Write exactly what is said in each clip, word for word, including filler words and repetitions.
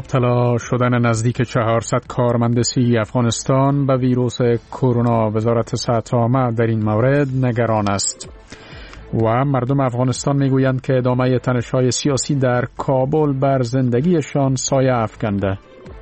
مبتلا شدن نزدیک چهارصد کارمند صحی افغانستان به ویروس کرونا، وزارت صحت عامه در این مورد نگران است و مردم افغانستان میگویند که ادامه تنش‌های سیاسی در کابل بر زندگیشان سایه افکنده.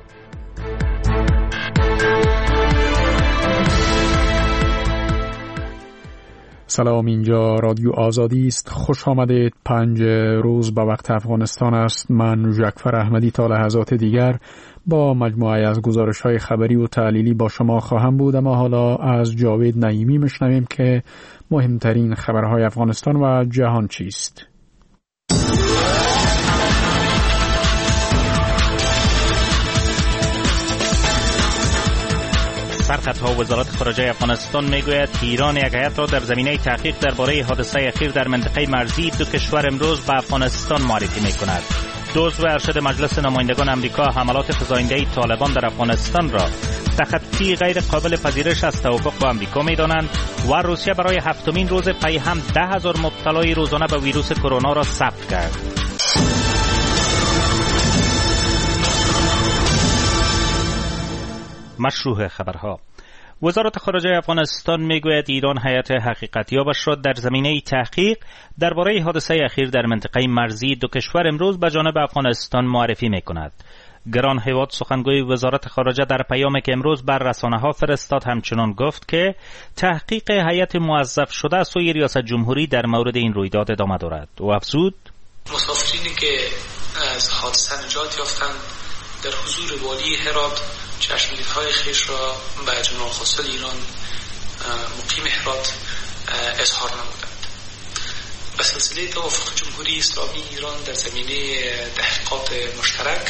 سلام، اینجا رادیو آزادی است. خوش آمدید. پنج روز به وقت افغانستان است. من ژکفر احمدی تا لحظات دیگر با مجموعه از گزارش‌های خبری و تحلیلی با شما خواهم بود. اما حالا از جاوید نعیمی میشنویم که مهمترین خبرهای افغانستان و جهان چیست. سرخطها وزارت خارجه افغانستان میگوید ایران یک هیئت را در زمینه تحقیق درباره حادثه اخیر در منطقه مرزی دو کشور امروز به افغانستان معرفی میکند. عضو ارشد مجلس نمایندگان امریکا حملات فزاینده طالبان در افغانستان را تخطی غیر قابل پذیرش از توافق با امریکا میدانند و روسیه برای هفتمین روز پی هم ده هزار مبتلای روزانه به ویروس کرونا را ثبت کرد. مشروع خبرها. وزارت خارجه افغانستان میگوید ایران هیئت حقیقتیابش را در زمینه تحقیق درباره حادثه اخیر در منطقه مرزی دو کشور امروز به جانب افغانستان معرفی میکند. گران هیواد سخنگوی وزارت خارجه در پیامی که امروز بر رسانه‌ها فرستاد همچنان گفت که تحقیق هیئت موظف شده از سوی ریاست جمهوری در مورد این رویداد ادامه دارد. و افزود مسافرینی که از حادثه نجات یافتند در حضور والی هرات چشمگیرهای خیش را به جناب قاصد ایران مقیم هرات اظهار نمودند. به سلسله توافق جمهوری اسلامی ایران در زمینه تحقیقات مشترک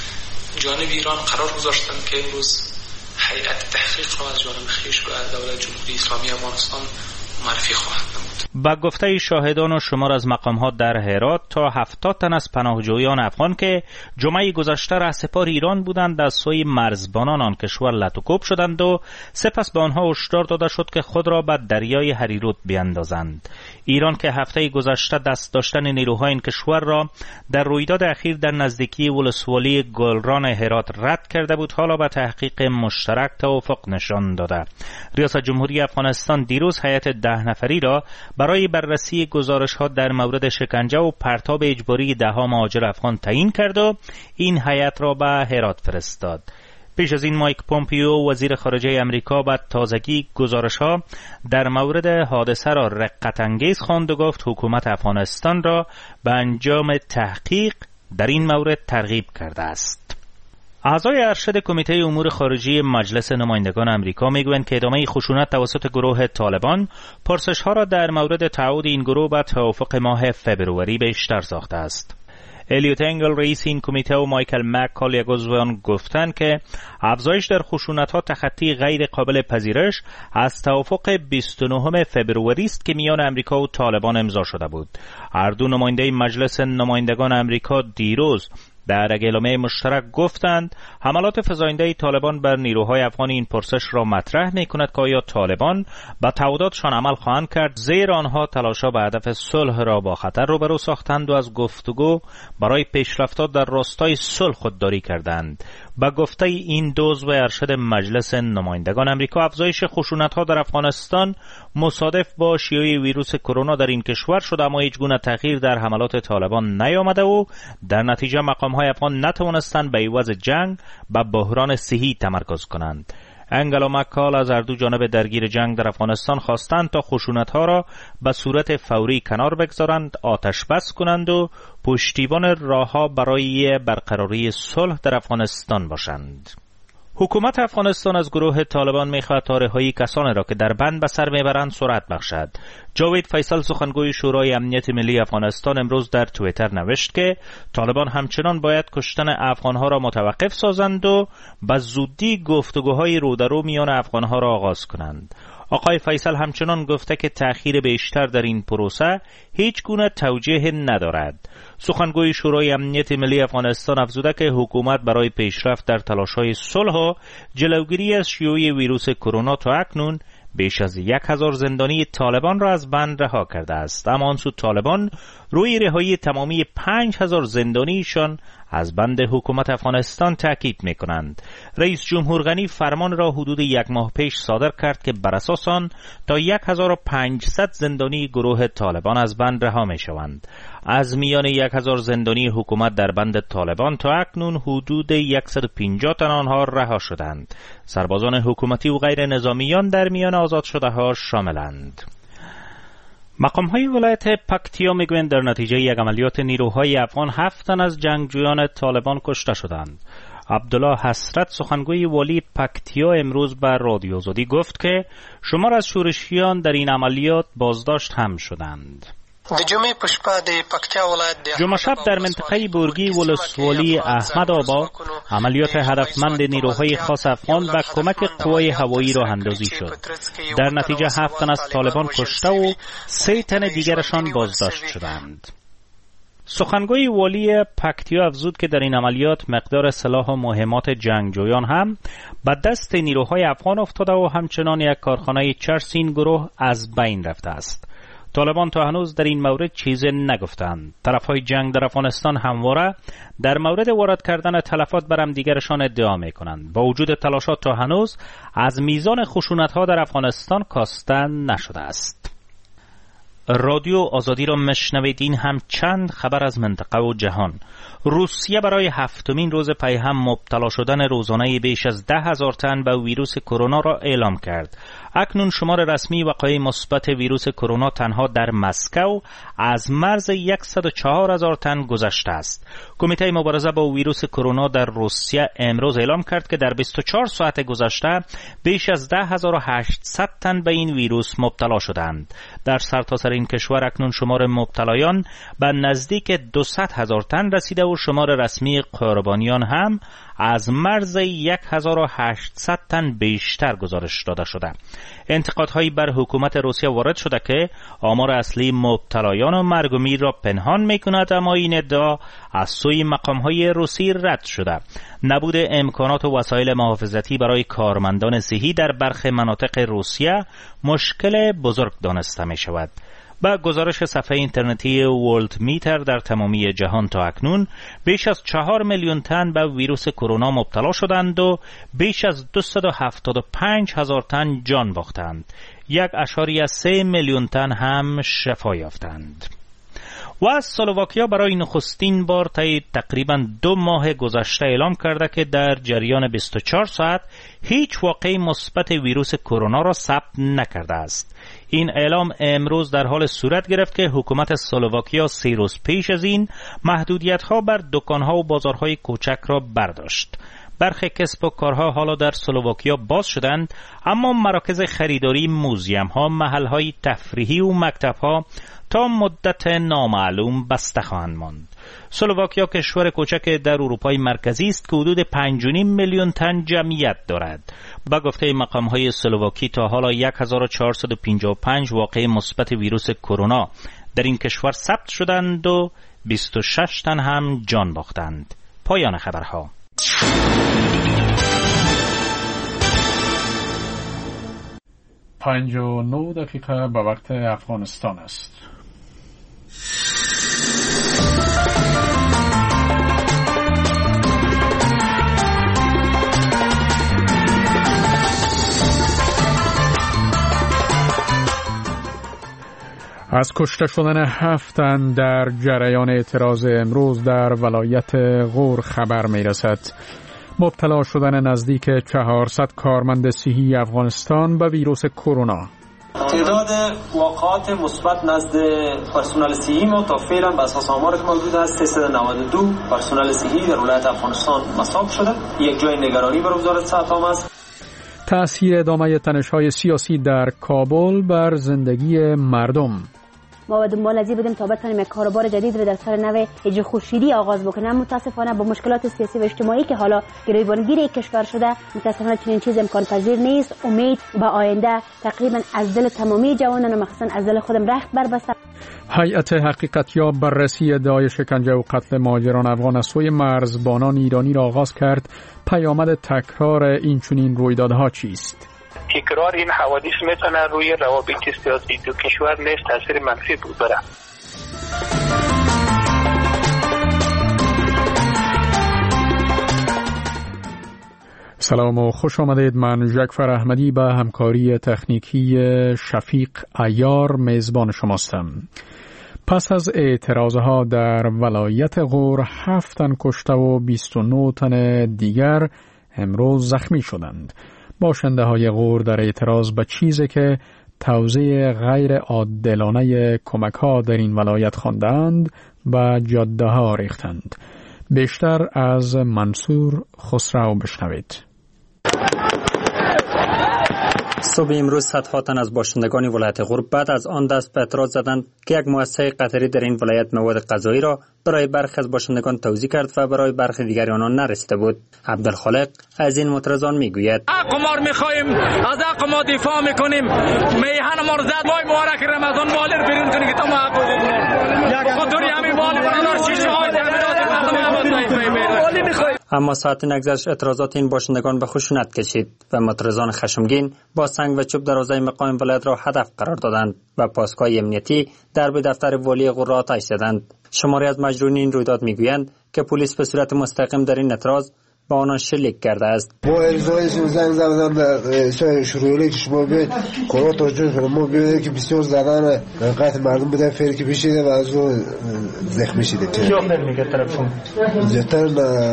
جانب ایران قرار گذاشتند که امروز هیئت تحقیق را از جانب خیش به دولت جمهوری اسلامی افغانستان معرفی خواهد نمود. با گفته شاهدان و شمار از مقامات در هرات تا هفتاد تن از پناهجویان افغان که جمعه گذشته رهسپار ایران بودند از سوی مرزبانان آن کشور لطوکوب شدند و سپس به آنها هشدار داده شد که خود را به دریای هریرود بیاندازند. ایران که هفته گذشته دست داشتن نیروهای این کشور را در رویداد اخیر در نزدیکی ولسوالی گلران هرات رد کرده بود، حالا به تحقیق مشترک توافق نشان داده. ریاست جمهوری افغانستان دیروز هیئت ده نفری را برای بررسی گزارش‌ها در مورد شکنجه و پرتاب اجباری ده‌ها مهاجر افغان تعیین کرد و این هیئت را به هرات فرستاد. پیش از این مایک پومپیو وزیر خارجه امریکا به تازگی گزارش‌ها در مورد حادثه را رقت‌انگیز خواند و گفت حکومت افغانستان را به انجام تحقیق در این مورد ترغیب کرده است. اعضای ارشد کمیته امور خارجی مجلس نمایندگان امریکا میگویند که ادامه خشونت توسط گروه طالبان پرسش‌ها را در مورد تعهد این گروه به توافق ماه فبروری بیشتر ساخته است. الیوت انگل رئیس این کمیته و مایکل مکال یک عضو آن گفتند که افزایش در خشونت‌ها تخطی غیر قابل پذیرش از توافق بیست و نهم فبروری است که میان امریکا و طالبان امضا شده بود. هر دو نماینده مجلس نمایندگان امریکا دیروز در اعلامیه مشترک گفتند حملات فزاینده طالبان بر نیروهای افغان این پرسش را مطرح می‌کند که آیا طالبان به تعهداتشان عمل خواهند کرد، زیرا آنها تلاش‌ها به هدف صلح را با خطر روبرو ساختند و از گفتگو برای پیشرفت‌ها در راستای صلح خودداری کردند. با گفته این دو عضو ارشد مجلس نمایندگان امریکا افزایش خشونت‌ها در افغانستان مصادف با شیوع ویروس کرونا در این کشور شده، اما هیچ گونه تغییر در حملات طالبان نیامده و در نتیجه مقام‌های افغان نتوانستند به عوض جنگ به بحران صحی تمرکز کنند. انگل و مکال از هر دو جانب درگیر جنگ در افغانستان خواستند تا خشونت‌ها را به صورت فوری کنار بگذارند، آتش بس کنند و پشتیبان راه‌ها برای برقراری صلح در افغانستان باشند. حکومت افغانستان از گروه طالبان می‌خواهد تا رهایی کسانی را که در بند به سر میبرند سرعت بخشد. جاوید فیصل سخنگوی شورای امنیت ملی افغانستان امروز در توییتر نوشت که طالبان همچنان باید کشتن افغانها را متوقف سازند و به زودی گفتگوهای رو در رو میان افغانها را آغاز کنند. آقای فیصل همچنان گفته که تأخیر بیشتر در این پروسه هیچ گونه توجیه ندارد. سخنگوی شورای امنیت ملی افغانستان افزوده که حکومت برای پیشرفت در تلاش‌های صلح و جلوگیری از شیوع ویروس کرونا تا اکنون بیش از یک هزار زندانی طالبان را از بند رها کرده است. اما آن سو طالبان روی رهایی تمامی پنج هزار زندانیشان از بند حکومت افغانستان تاکید می‌کنند. رئیس جمهور غنی فرمان را حدود یک ماه پیش صادر کرد که بر اساس آن تا یک هزار و پانصد زندانی گروه طالبان از بند رها می‌شوند. از میان یک هزار زندانی حکومت در بند طالبان تا اکنون حدود صد و پنجاه تن آنها رها شدند. سربازان حکومتی و غیر نظامیان در میان آزاد شده ها شاملند. مقام های ولایت پکتیا میگویند در نتیجه یک عملیات نیروهای افغان هفت تن از جنگجویان طالبان کشته شدند. عبدالله حسرت سخنگوی والی پکتیا امروز بر رادیو آزادی گفت که شمار از شورشیان در این عملیات بازداشت هم شدند. جمعه شب در منطقه بورگی ولسوالی احمد آباد عملیات هدفمند نیروهای خاص افغان و کمک قوای هوایی راه اندازی شد. در نتیجه هفت تن از طالبان کشته و سه تن دیگرشان بازداشت شدند. سخنگوی والی پکتیا افزود که در این عملیات مقدار سلاح و مهمات جنگجویان هم به دست نیروهای افغان افتاده و همچنان یک کارخانه چرس این گروه از بین رفته است. طالبان تا هنوز در این مورد چیزی نگفتند. طرفهای جنگ در افغانستان همواره در مورد وارد کردن تلفات بر همدیگرشان ادعا می‌کنند. با وجود تلاشات تا هنوز از میزان خشونت‌ها در افغانستان کاسته نشده است. رادیو آزادی را مشنوید. این هم چند خبر از منطقه و جهان. روسیه برای هفتمین روز پی هم مبتلا شدن روزانه بیش از ده هزار تن به ویروس کرونا را اعلام کرد. اکنون شمار رسمی وقایع مثبت ویروس کرونا تنها در مسکو از مرز صد و چهار هزار تن گذشته است. کمیته مبارزه با ویروس کرونا در روسیه امروز اعلام کرد که در بیست و چهار ساعت گذشته بیش از ده هزار و هشتصد تن به این ویروس مبتلا شدند. در سرتاسر این کشور اکنون شمار مبتلایان به نزدیک دویست هزار تن رسیده و شمار رسمی قربانیان هم از مرز هزار و هشتصد تن بیشتر گزارش داده شده. انتقادهایی بر حکومت روسیه وارد شده که آمار اصلی مبتلایان و مرگ و میر را پنهان می‌کند، اما این ادعا از سوی مقام‌های روسی رد شده. نبود امکانات و وسایل محافظتی برای کارمندان صحی در برخی مناطق روسیه مشکل بزرگ دانسته می‌شود. با گزارش صفحه اینترنتی ورلد میتر در تمامی جهان تا اکنون بیش از چهار میلیون تن به ویروس کرونا مبتلا شدند و بیش از دویست و هفتاد و پنج هزار تن جان باختند. یک اشاری از سه میلیون تن هم شفا یافتند. و از اسلواکیا برای نخستین بار طی تقریبا دو ماه گذشته اعلام کرده که در جریان بیست و چهار ساعت هیچ واقعه مثبت ویروس کرونا را ثبت نکرده است. این اعلام امروز در حال صورت گرفت که حکومت اسلواکیا سه روز پیش از این محدودیت‌ها بر دکان‌ها و بازارهای کوچک را برداشت. برخی کسب و کارها حالا در اسلواکیا باز شدند، اما مراکز خریداری، موزیم‌ها، محل‌های تفریحی و مکتب‌ها تا مدت نامعلوم بسته خواهند ماند. اسلواکیا کشور کوچک در اروپای مرکزی است که حدود پنج و نیم میلیون تن جمعیت دارد. با گفته مقام‌های اسلواکی تا حالا هزار و چهارصد و پنجاه و پنج واقعه مثبت ویروس کرونا در این کشور ثبت شدند و بیست و شش تن هم جان باختند. پایان خبرها. پنج و نه دقیقه به وقت افغانستان است. از کشته شدن هفت تن در جریان اعتراض امروز در ولایت غور خبر می رسد. مبتلا شدن نزدیک چهارصد کارمند صحی افغانستان به ویروس کرونا. تعداد واقعات مثبت نزد پرسنل صحی ما تا فعلا به اساس آمار که موجود است سیصد و نود و دو پرسنل صحی در ولایت افغانستان مصاب شده. یک جای نگرانی برای وزارت صحت است. تأثیر ادامه تنش‌های سیاسی در کابل بر زندگی مردم. ما به دنبال ازی بودیم تا بتونیم یک کاروبار جدید رو در سال نو ایجاد خوشیری آغاز بکنیم. متاسفانه با مشکلات سیاسی و اجتماعی که حالا گریبانگیر کشور شده، متاسفانه چنین چیز امکان پذیر نیست. امید به آینده تقریبا از دل تمامی جوانان و مخصوصا از دل خودم رخت بربسته. هیئت حقیقتیاب بررسی ادعای شکنجه و قتل مهاجران افغان از سوی مرزبانان ایرانی را آغاز کرد. پیامد تکرار این چنین رویدادها چیست؟ تکرار این حوادث میتونه روی روابط سیاسی دو کشور نیز تاثیر منفی بگذاره. سلام و خوش آمدید. من جعفر احمدی به همکاری تکنیکی شفیق عیار میزبان شماستم. پس از اعتراضها در ولایت غور هفت تن کشته و بیست و نه تن دیگر امروز زخمی شدند. باشنده های غور در اعتراض به چیزی که توزیع غیر عادلانه کمک ها در این ولایت خواندند و جاده ها ریختند. بیشتر از منصور خسرو بشنوید. صبح امروز صدها تن از باشندگان ولایت غور بعد از آن دست به اعتراض زدند که یک مؤسسه قطری در این ولایت مواد غذایی را برای برخی از باشندگان توزیع کرد و برای برخی دیگر آنها نرسیده بود. عبدالخالق از این معترضان میگوید: حق ما میخوایم، از حق ما دفاع میکنیم. میهن ما رو زد، ماه مبارک رمضان مال بیرون کنید تا ما حق یک خاطر همین مال برادر شیشه های تامینات اما ساعت نگذشت اعتراضات این باشندگان به خشونت کشید و معترضان خشمگین با سنگ و چوب دروازه مقام ولایت را هدف قرار دادند و پاسگاه امنیتی درب دفتر والی غور را آتش زدند. شماری از مجروحین این رویداد میگویند که پلیس به صورت مستقیم در این اعتراض با آنان شلیک کرده است. ما ارزایشون زنگ زدن به شروعی که شما بیاید قرار توجه کنم. ما بیاید که بسیار زدن قطع مردم بودن فعلی که بشیده و از اون زخمی شده. کیا فعل میگه طرفشون؟ زیادتر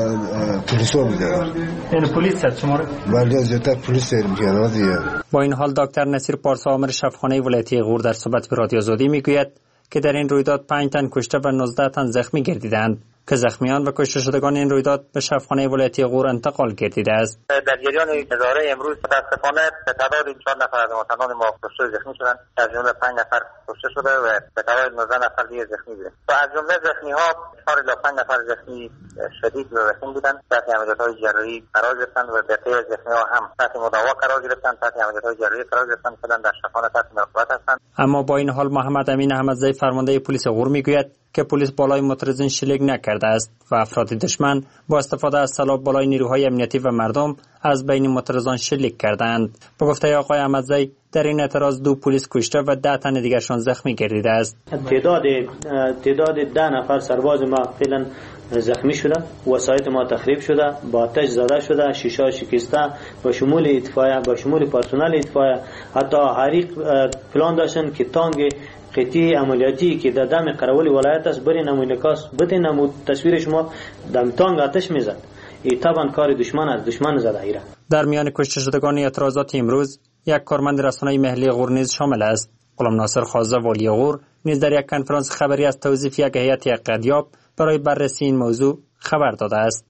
پلیس ها میگه. این پلیس هست شما رو؟ بله زیادتر پلیس فعل میگه دیگه. با این حال دکتر نصیر پارسا آمر شفاخانه ولایتی غور در صحبت به رادیو آزادی میگوید که در این رویداد پنج تن کشته و نوزده تن زخمی گردیدند که زخمیان و کشته شدگان این رویداد به شفاخانه ولایتی غور انتقال گردیده است. در جریان نظاره امروز متاسفانه به تعداد چهار نفر از مواطنان ما کشته زخمی شدند، از جمله پنج نفر کشته شده و به تعداد نوزده نفر دیگر زخمی بودند و از جمله زخمی ها چهار الی پنج نفر زخمی شدید و وخیم بودند. تحت عملیات‌های جراحی قرار گرفتند و بقیه زخمی ها هم تحت مداوا قرار گرفتند، تحت عملیات‌های جراحی قرار گرفتند، شدن در شفاخانه تحت مراقبت هستند. اما با این حال محمد امین احمدزی فرمانده پلیس غور میگوید که پلیس بالای معترضین شلیک نکرده است و افراد دشمن با استفاده از سلاح بالای نیروهای امنیتی و مردم از بین معترضان شلیک کردند. به گفته آقای احمدزی در این اعتراض دو پلیس کشته و ده تن دیگرشان زخمی گردیده است. تعداد تعداد ده نفر سرباز ما فعلا زخمی شده، وسایط ما تخریب شده، با آتش زده شده، شیشه شکسته، با شمول اطفائیه با شمول پرسنل اطفائیه، حتی حریق پلان داشتن که تانگ قطعی عملیاتی که در دم قراول ولایت است برین عملیکاس بتین نمود تصویر شما دم تانگ آتش میزد. این طبعا کار دشمن است، دشمن زده ایره. در میان کشته شدگان اعتراضات امروز یک کارمند رسانه محلی غور نیز شامل است. غلام ناصر خازه والی غور نیز در یک کنفرانس خبری از توظیف یک هیئت قضاییاب برای بررسی این موضوع خبر داده است.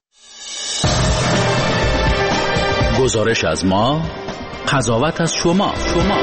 گزارش از ما، قضاوت از شما. شما.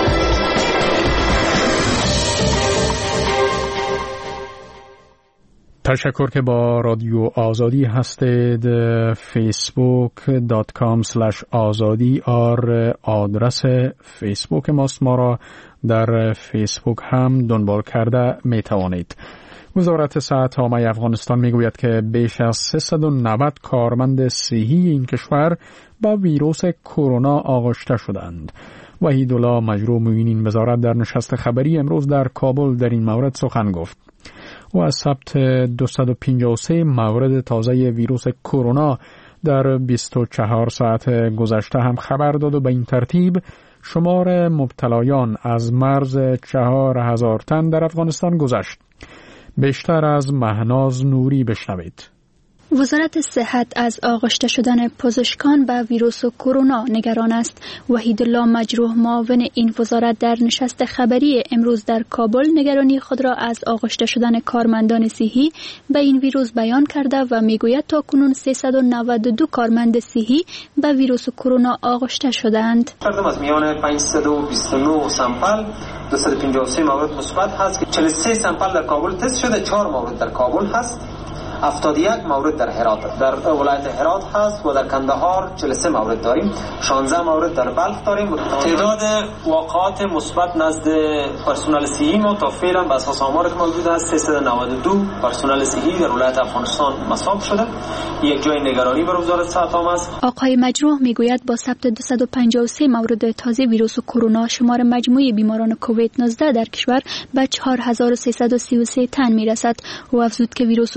تشکر که با رادیو آزادی هستید. فیسبوک دات کام اسلش آزادی آر آدرس فیسبوک ماست. ما را در فیسبوک هم دنبال کرده می توانید. وزارت صحت عامه افغانستان می گوید که بیش از سیصد و نود کارمند صحی این کشور با ویروس کرونا آغشته شدند. وحیدالله مجروح معین این وزارت در نشست خبری امروز در کابل در این مورد سخن گفت. و از ثبت دویست و پنجاه و سه مورد تازه ویروس کرونا در بیست و چهار ساعت گذشته هم خبر داد و به این ترتیب شمار مبتلایان از مرز چهار هزار تن در افغانستان گذشت. بیشتر از مهناز نوری بشنوید. وزارت صحت از آغشته شدن پزشکان به ویروس کرونا نگران است. وحیدالله مجروح معاون این وزارت در نشست خبری امروز در کابل نگرانی خود را از آغشته شدن کارمندان صحی به این ویروس بیان کرده و میگوید تاکنون سیصد و نود و دو کارمند صحی به ویروس کرونا آغشته شدند. از میان پانصد و بیست و نه سامپل دویست و پنجاه و سه مورد مثبت هست که چهل و سه سامپل در کابل تست شده، چهار مورد در کابل هست، هفتاد و یک مورد در هرات در ولایت هرات هست و در کندهار چهل و سه مورد داریم، شانزده مورد در بلخ داریم. تعداد واقعات مثبت نزد پرسنل صحی ما تا فعلا به اساس آمار که موجود است سیصد و نود و دو پرسنل صحی در ولایت افغانستان مصاب شده. یک جای نگرانی بر وزارت صحت عامه است. آقای مجروح میگوید با ثبت دویست و پنجاه و سه مورد تازه ویروس کرونا شمار مجموعی بیماران کووید نوزده در کشور به چهار هزار و سیصد و سی و سه تن میرسد و افزود که ویروس کرونا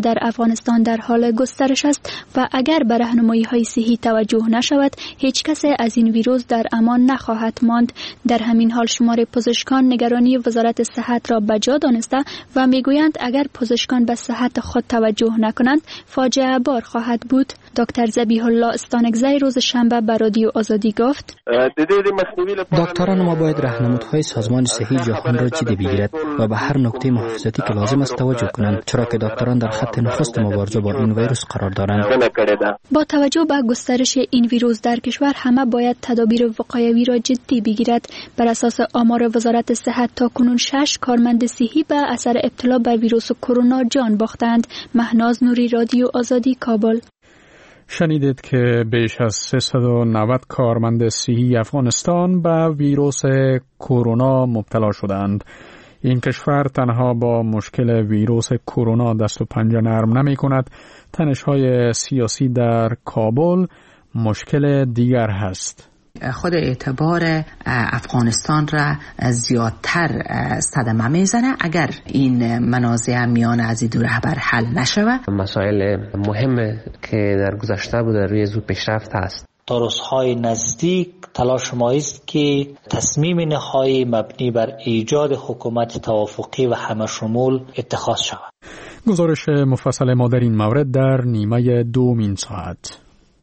در افغانستان در حال گسترش است و اگر به راهنمایی‌های صحی توجه نشود هیچ کس از این ویروس در امان نخواهد ماند. در همین حال شمار پزشکان نگرانی وزارت صحت را بجا دانسته و میگویند اگر پزشکان به صحت خود توجه نکنند فاجعه بار خواهد بود. دکتر ذبیح الله استانکزی روز شنبه به رادیو آزادی گفت دکتران ما باید راهنمودهای سازمان صحی جهان را جدی بگیرد و به هر نکته محافظتی که لازم است توجه کنند، چرا که دکتران در خط نخست مبارزه با این ویروس قرار دارند. با توجه به گسترش این ویروس در کشور همه باید تدابیر وقایوی را جدی بگیرد. بر اساس آمار وزارت صحت تا کنون شش کارمند صحی به اثر ابتلا به ویروس کرونا جان باختند. مهناز نوری، رادیو آزادی، کابل. شنیدید که بیش از سیصد و نود کارمند صحی افغانستان به ویروس کرونا مبتلا شدند. این کشور تنها با مشکل ویروس کرونا دست و پنجه نرم نمی کند. تنش‌های سیاسی در کابل مشکل دیگر هست. خود اعتبار افغانستان را زیادتر صدمه میزنه اگر این منازع میان از دو رهبر حل نشود. مسائل مهم که در گذشته بوده روی زود پیشرفت است. تا روزهای نزدیک تلاش ما است که تصمیم نهایی مبنی بر ایجاد حکومت توافقی و همه شمول اتخاذ شود. گزارش مفصل ما در این مورد در نیمه دومین ساعت.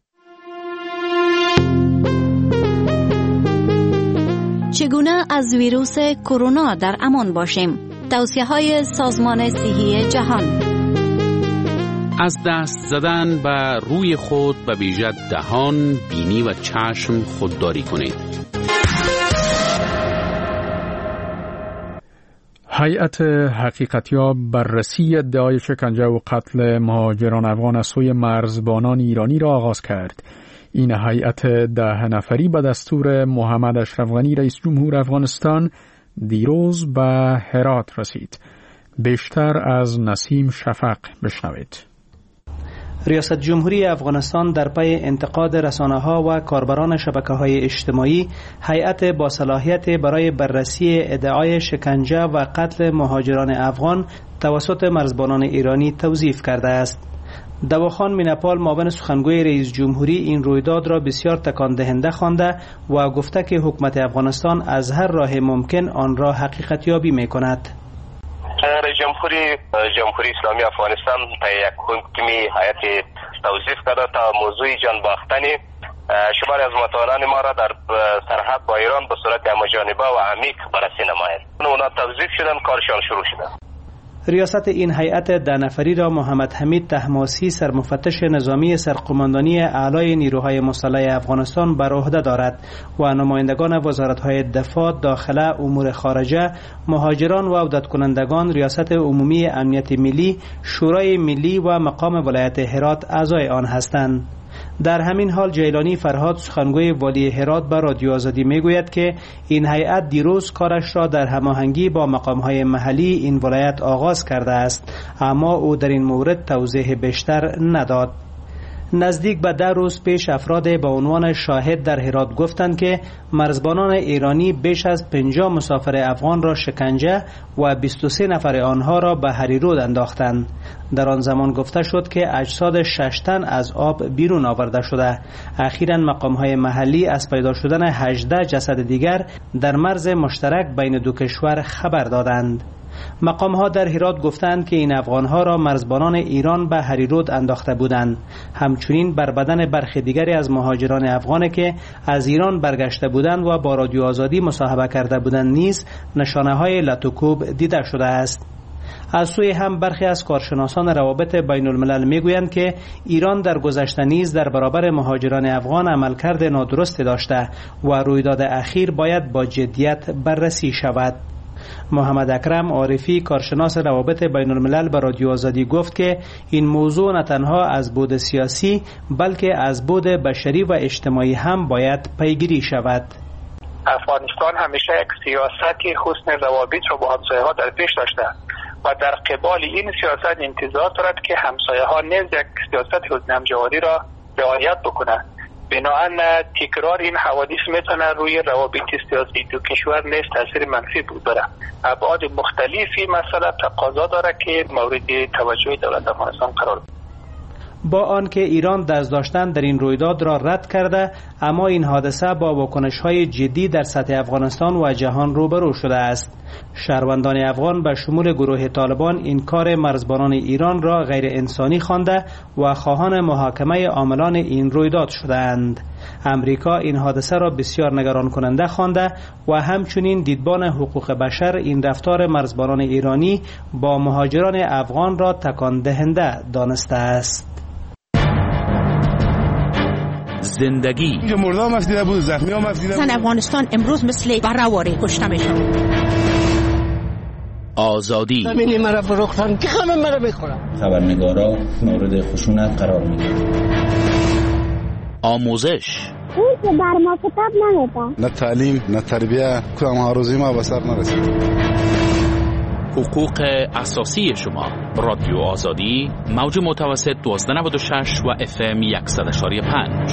چگونه از ویروس کرونا در امان باشیم؟ توصیه‌های سازمان صحی جهان. از دست زدن به روی خود به ویژه دهان، بینی و چشم خودداری کنید. هیئت حقیقتیاب بررسی ادعای شکنجه و قتل مهاجران افغان از سوی مرزبانان ایرانی را آغاز کرد. این هیئت ده نفری به دستور محمد اشرف غنی رئیس جمهور افغانستان دیروز به هرات رسید. بیشتر از نسیم شفق بشنوید. ریاست جمهوری افغانستان در پی انتقاد رسانه‌ها و کاربران شبکه‌های اجتماعی هیئت با صلاحیت برای بررسی ادعای شکنجه و قتل مهاجران افغان توسط مرزبانان ایرانی توظیف کرده است. دواخان مینپال معاون سخنگوی رئیس جمهوری این رویداد را بسیار تکان دهنده خوانده و گفته که حکومت افغانستان از هر راه ممکن آن را حقیقت یابی می‌کند. رئیس جمهوری جمهوری اسلامی افغانستان تا یک حکمی هیئت توظیف کرده تا موضوع جان باختنی شمار از متوانان ما را در سرحد با ایران به صورت همه‌جانبه و عمیق بررسی نماید. اونا توظیف شدن، کارشان شروع شده. ریاست این هیئت ده نفری را محمد حمید طهماسبی سرمفتش نظامی سرقماندانی اعلای نیروهای مسلح افغانستان بر عهده دارد و نمایندگان وزارت‌های دفاع، داخله، امور خارجه، مهاجران و عودت کنندگان، ریاست عمومی امنیت ملی، شورای ملی و مقام ولایت هرات اعضای آن هستند. در همین حال جیلانی فرهاد سخنگوی والی هرات به رادیو آزادی میگوید که این هیئت دیروز کارش را در هماهنگی با مقام‌های محلی این ولایت آغاز کرده است، اما او در این مورد توضیح بیشتر نداد. نزدیک به ده روز پیش افراد با عنوان شاهد در هرات گفتند که مرزبانان ایرانی بیش از پنجاه مسافر افغان را شکنجه و بیست و سه نفر آنها را به هریرود انداختند. در آن زمان گفته شد که اجساد شش تن از آب بیرون آورده شده. اخیراً مقام‌های محلی از پیدا شدن هجده جسد دیگر در مرز مشترک بین دو کشور خبر دادند. مقام‌ها در هرات گفتند که این افغان‌ها را مرزبانان ایران به هریرود انداخته بودند. همچنین بر بدن برخی دیگری از مهاجران افغان که از ایران برگشته بودند و با رادیو آزادی مصاحبه کرده بودند نیز نشانه‌های لطوکوب دیده شده است. از سوی هم برخی از کارشناسان روابط بین الملل میگویند که ایران در گذشته نیز در برابر مهاجران افغان عملکرد نادرستی داشته و رویداد اخیر باید با جدیت بررسی شود. محمد اکرم عارفی کارشناس روابط بین الملل به رادیو آزادی گفت که این موضوع نه تنها از بعد سیاسی بلکه از بعد بشری و اجتماعی هم باید پیگیری شود. افغانستان همیشه یک سیاست حسن روابط را با همسایه‌ها در پیش داشته و در قبال این سیاست انتظار دارد که همسایه‌ها نیز یک سیاست حسن همجواری را رعایت بکنند. بنابراین تکرار این حوادث میتونه روی روابط سیاسی دو کشور نیز تاثیر منفی بگذاره. ابعاد مختلفی مسئله تقاضا داره که مورد توجه دولت افغانستان قرار بگیرد. با آنکه ایران دست داشتن در این رویداد را رد کرده، اما این حادثه با واکنش‌های جدی در سطح افغانستان و جهان روبرو شده است. شهروندان افغان به شمول گروه طالبان این کار مرزبانان ایران را غیر انسانی خوانده و خواهان محاکمه عاملان این رویداد شدند. امریکا این حادثه را بسیار نگران کننده خوانده و همچنین دیدبان حقوق بشر این رفتار مرزبانان ایرانی با مهاجران افغان را تکان دهنده دانسته است. زندگی اینجا مردا هم افزیده بود، زخمی هم افزیده بود. افغانستان امروز مثل برآوری کشته میشن. آزادی همین مرا فروختن که همه مرا میخورن. خبرنگارا مورد خشونت قرار میگیرن. آموزش اون که بر ما کتاب نمیده. نه تعلیم نه تربیه، کدام هاروزی ما به سر نرسید. حقوق اساسی شما. رادیو آزادی، موج متوسط دوازده نود و شش و اف ام صد و یک و پنج.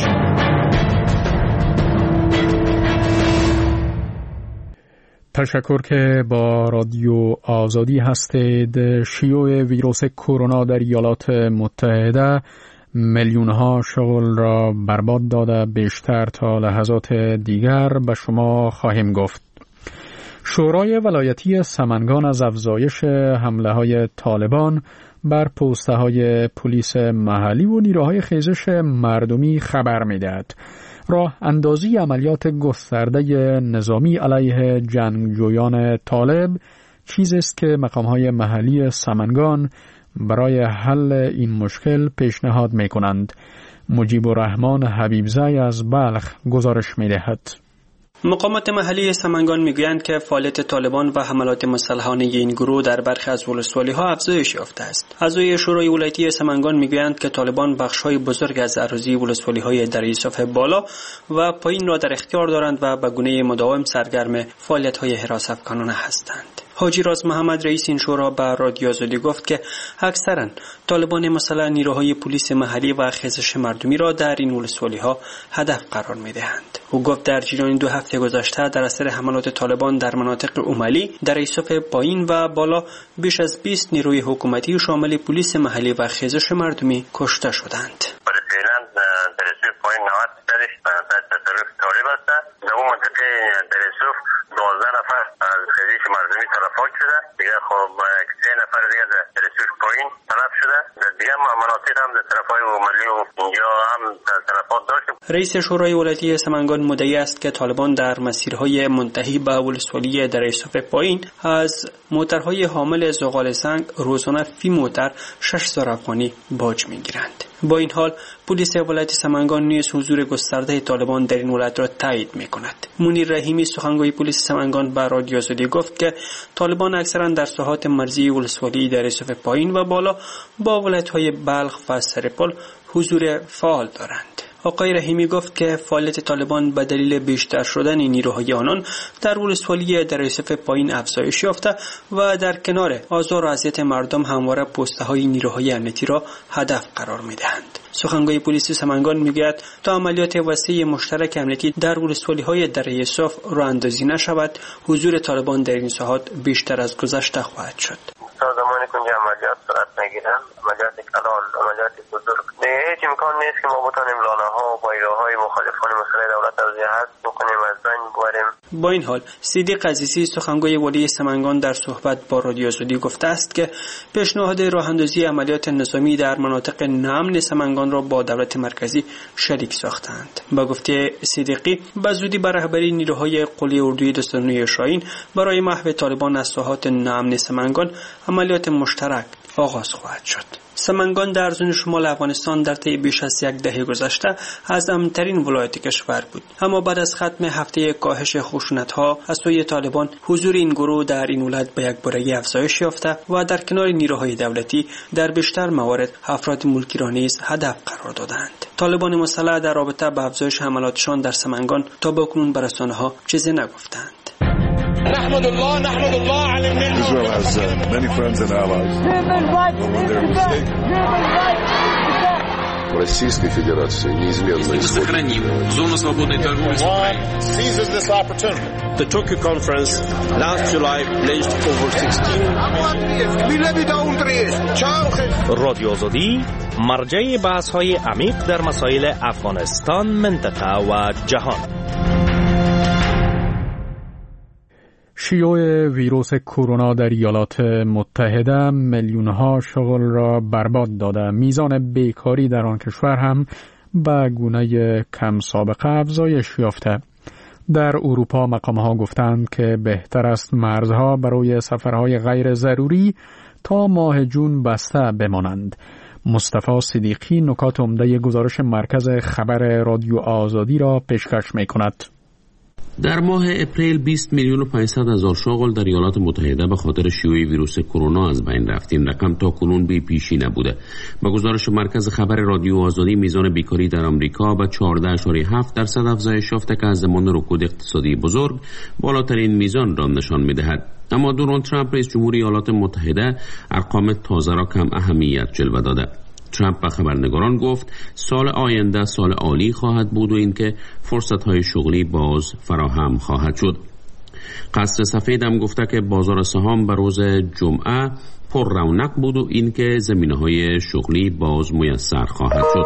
تشکر که با رادیو آزادی هستید. شیوع ویروس کرونا در ایالات متحده میلیون‌ها شغل را برباد داده. بیشتر تا لحظات دیگر به شما خواهیم گفت. شورای ولایتی سمنگان از افزایش حمله های طالبان بر پوسته های پلیس محلی و نیروهای خیزش مردمی خبر می‌دهد. راه اندازی عملیات گسترده نظامی علیه جنگجویان طالب چیزی است که مقام‌های محلی سمنگان برای حل این مشکل پیشنهاد می‌کنند. مجیب الرحمن حبیبزی از بلخ گزارش می‌دهد. مقامات محلی سمنگان میگویند که فعالیت طالبان و حملات مسلحانه این گروه در برخی از ولسوالی‌ها افزایش یافته است. اعضای شورای ولایتی سمنگان میگویند که طالبان بخش‌های بزرگ از اراضی ولسوالی‌های دره صف بالا و پایین را در اختیار دارند و به گونه مداوم سرگرم فعالیت‌های حراس افکنانه هستند. حاجی راز محمد رئیس این شورا به رادیو آزادی گفت که اکثرا طالبان مسلح نیروهای پلیس محلی و خیزش مردمی را در این ولسوالی‌ها هدف قرار می‌دهند. او گفت در جریان دو هفته گذشته در اثر حملات طالبان در مناطق اوملی، دره صف پایین و بالا بیش از بیست نیروی حکومتی شامل پلیس محلی و خیزش مردمی کشته شدند. دوازده نفر از خیزش مردمی تلفات شده، دیگه خب سه نفر دیگه در درسوش پایین تلف شده، در دیگه مناطق هم در طرفای اوملی و اینجا هم تلفات داشتیم. رئیس شورای ولایتی سمنگان مدعی است که طالبان در مسیرهای منتهی به ولسوالی دره صف پایین از موترهای حامل زغال سنگ روزانه فی موتر شش هزار افغانی باج میگیرند. با این حال پلیس ولایت سمنگان نیز حضور گسترده طالبان در این ولایت را تایید می‌کند. منیر رحیمی سخنگوی پلیس سمنگان به رادیو آزادی گفت که طالبان اکثرا در ساحات مرزی ولسوالی دره صف پایین و بالا با ولایت‌های بلخ و سرپل حضور فعال دارند. آقای رحیمی گفت که فعالیت طالبان به دلیل بیشتر شدن نیروهای آنان در ولسوالی دره صف پایین افزایش یافته و در کنار آزار و اذیت مردم همواره پست‌های نیروهای امنیتی را هدف قرار می‌دهند. سخنگوی پلیس سمنگان میگوید تا عملیات وسیع مشترک امنیتی در ولسوالی‌های دره صف راه اندازی نشود، حضور طالبان در این ساحات بیشتر از گذشته خواهد شد. تا زمانی که عملیات صورت نگیرن، عملیات کلان، عملیات بزرگ، هیچ امکان نیست که ما بتونیم لانه‌ها و بایراهای مخالفان مسئله دولت را جهت بکنیم از بین ببریم. با این حال صدیق عزیزی سخنگوی والی سمنگان در صحبت با رادیو آزادی گفته است که پیشنهاد راه اندازی عملیات نظامی در مناطق ناامن سمنگان را با دولت مرکزی شریک ساختند. با گفته صدیقی به زودی بر رهبری نیروهای قلی اردوی دستانوی شاهین برای محو طالبان از ساحات ناامن سمنگان عملیات مشترک آغاز خواهد شد. سمنگان در زون شمال افغانستان در طی بیش از یک دهه گذشته از امن‌ترین ولایت کشور بود، اما بعد از ختم هفته کاهش خشونت‌ها از سوی طالبان حضور این گروه در این ولایت به یکبارگی افزایش یافته و در کنار نیروهای دولتی در بیشتر موارد افراد ملکی را نیز هدف قرار دادند. طالبان مسلح در رابطه با افزایش حملاتشان در سمنگان تا بکنون به رسانه‌ها چیزی نگفتند. نحمد الله نحمد الله على النعمة. Israel has uh, many friends and allies. Российской Федерации неизменно Если мы сохраним зону свободной торговли с Украиной. The Tokyo conference last July pledged over sixteen رادیو آزادی مرجع بحث‌های عمیق در مسائل افغانستان، منطقه و جهان. شیوع ویروس کرونا در ایالات متحده میلیون‌ها شغل را برباد داده. میزان بیکاری در آن کشور هم به گونه کم سابقه افزایش یافته. در اروپا مقام‌ها گفتند که بهتر است مرزها برای سفرهای غیر ضروری تا ماه جون بسته بمانند. مصطفی صدیقی نکات عمده گزارش مرکز خبر رادیو آزادی را پیشکش می‌کند. در ماه اپریل بیست میلیون و پانصد هزار شغل در ایالات متحده به خاطر شیوع ویروس کرونا از بین رفت. این رقم تا کنون بی پیشی نبوده. با گزارش مرکز خبر رادیو آزادی میزان بیکاری در آمریکا به چهارده اشاری هفت درصد افزایش یافته که از زمان رکود اقتصادی بزرگ بالاترین میزان را نشان میدهد. اما دونالد ترامپ رئیس جمهور ایالات متحده ارقام تازه را کم اهمیت جلوه داده. ترامپ به خبرنگاران گفت سال آینده سال عالی خواهد بود و اینکه فرصت‌های شغلی باز فراهم خواهد شد. قصر سفید هم گفته که بازار سهام به روز جمعه پر رونق بود و اینکه زمینه‌های شغلی باز میسر خواهد شد.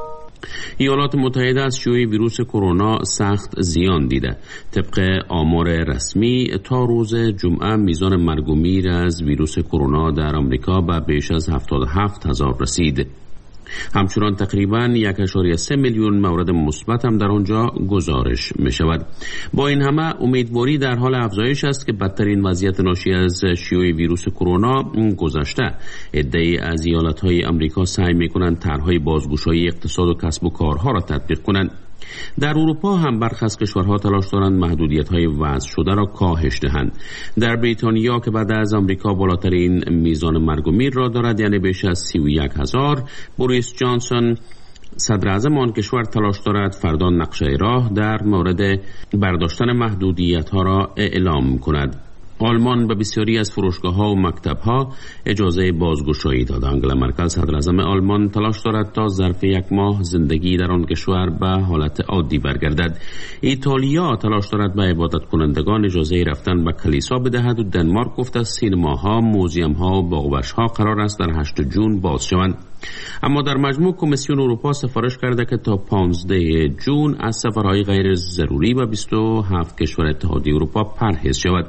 ایالات متحده از شیوع ویروس کرونا سخت زیان دیده. طبق آمار رسمی تا روز جمعه میزان مرگ و میر از ویروس کرونا در آمریکا به بیش از هفتاد و هفت هزار رسید. همچنان تقریباً یک و سه میلیون مورد مثبت هم در آنجا گزارش می شود. با این همه امیدواری در حال افزایش است که بدترین وضعیت ناشی از شیوع ویروس کرونا گذشته. عده‌ای از ایالت‌های آمریکا سعی می‌کنند طرح‌های بازگشایی اقتصاد و کسب و کارها را تطبیق کنند. در اروپا هم برخی از کشورها تلاش دارند محدودیت‌های وضع شده را کاهش دهند. در بریتانیا که بعد از آمریکا بالاترین میزان مرگ و میر را دارد، یعنی بیش از سی و یک هزار، بوریس جانسون صدر اعظم آن کشور تلاش دارد فردا نقشه راه در مورد برداشتن محدودیت‌ها را اعلام کند. آلمان به بسیاری از فروشگاه‌ها و مکتب‌ها اجازه بازگشایی داد. آنگلا مرکل صدر اعظم آلمان تلاش دارد تا ظرف یک ماه زندگی در آن کشور به حالت عادی برگردد. ایتالیا تلاش دارد به عبادت کنندگان اجازه رفتن به کلیسا بدهد و دنمارک گفته است سینماها، موزیم‌ها و باغ‌وبش‌ها قرار است در هشت جون باز شوند. اما در مجموع کمیسیون اروپا سفارش کرده که تا پانزده جون از سفرهای غیر ضروری به بیست و هفت کشور اتحادیه اروپا پرهیز شود.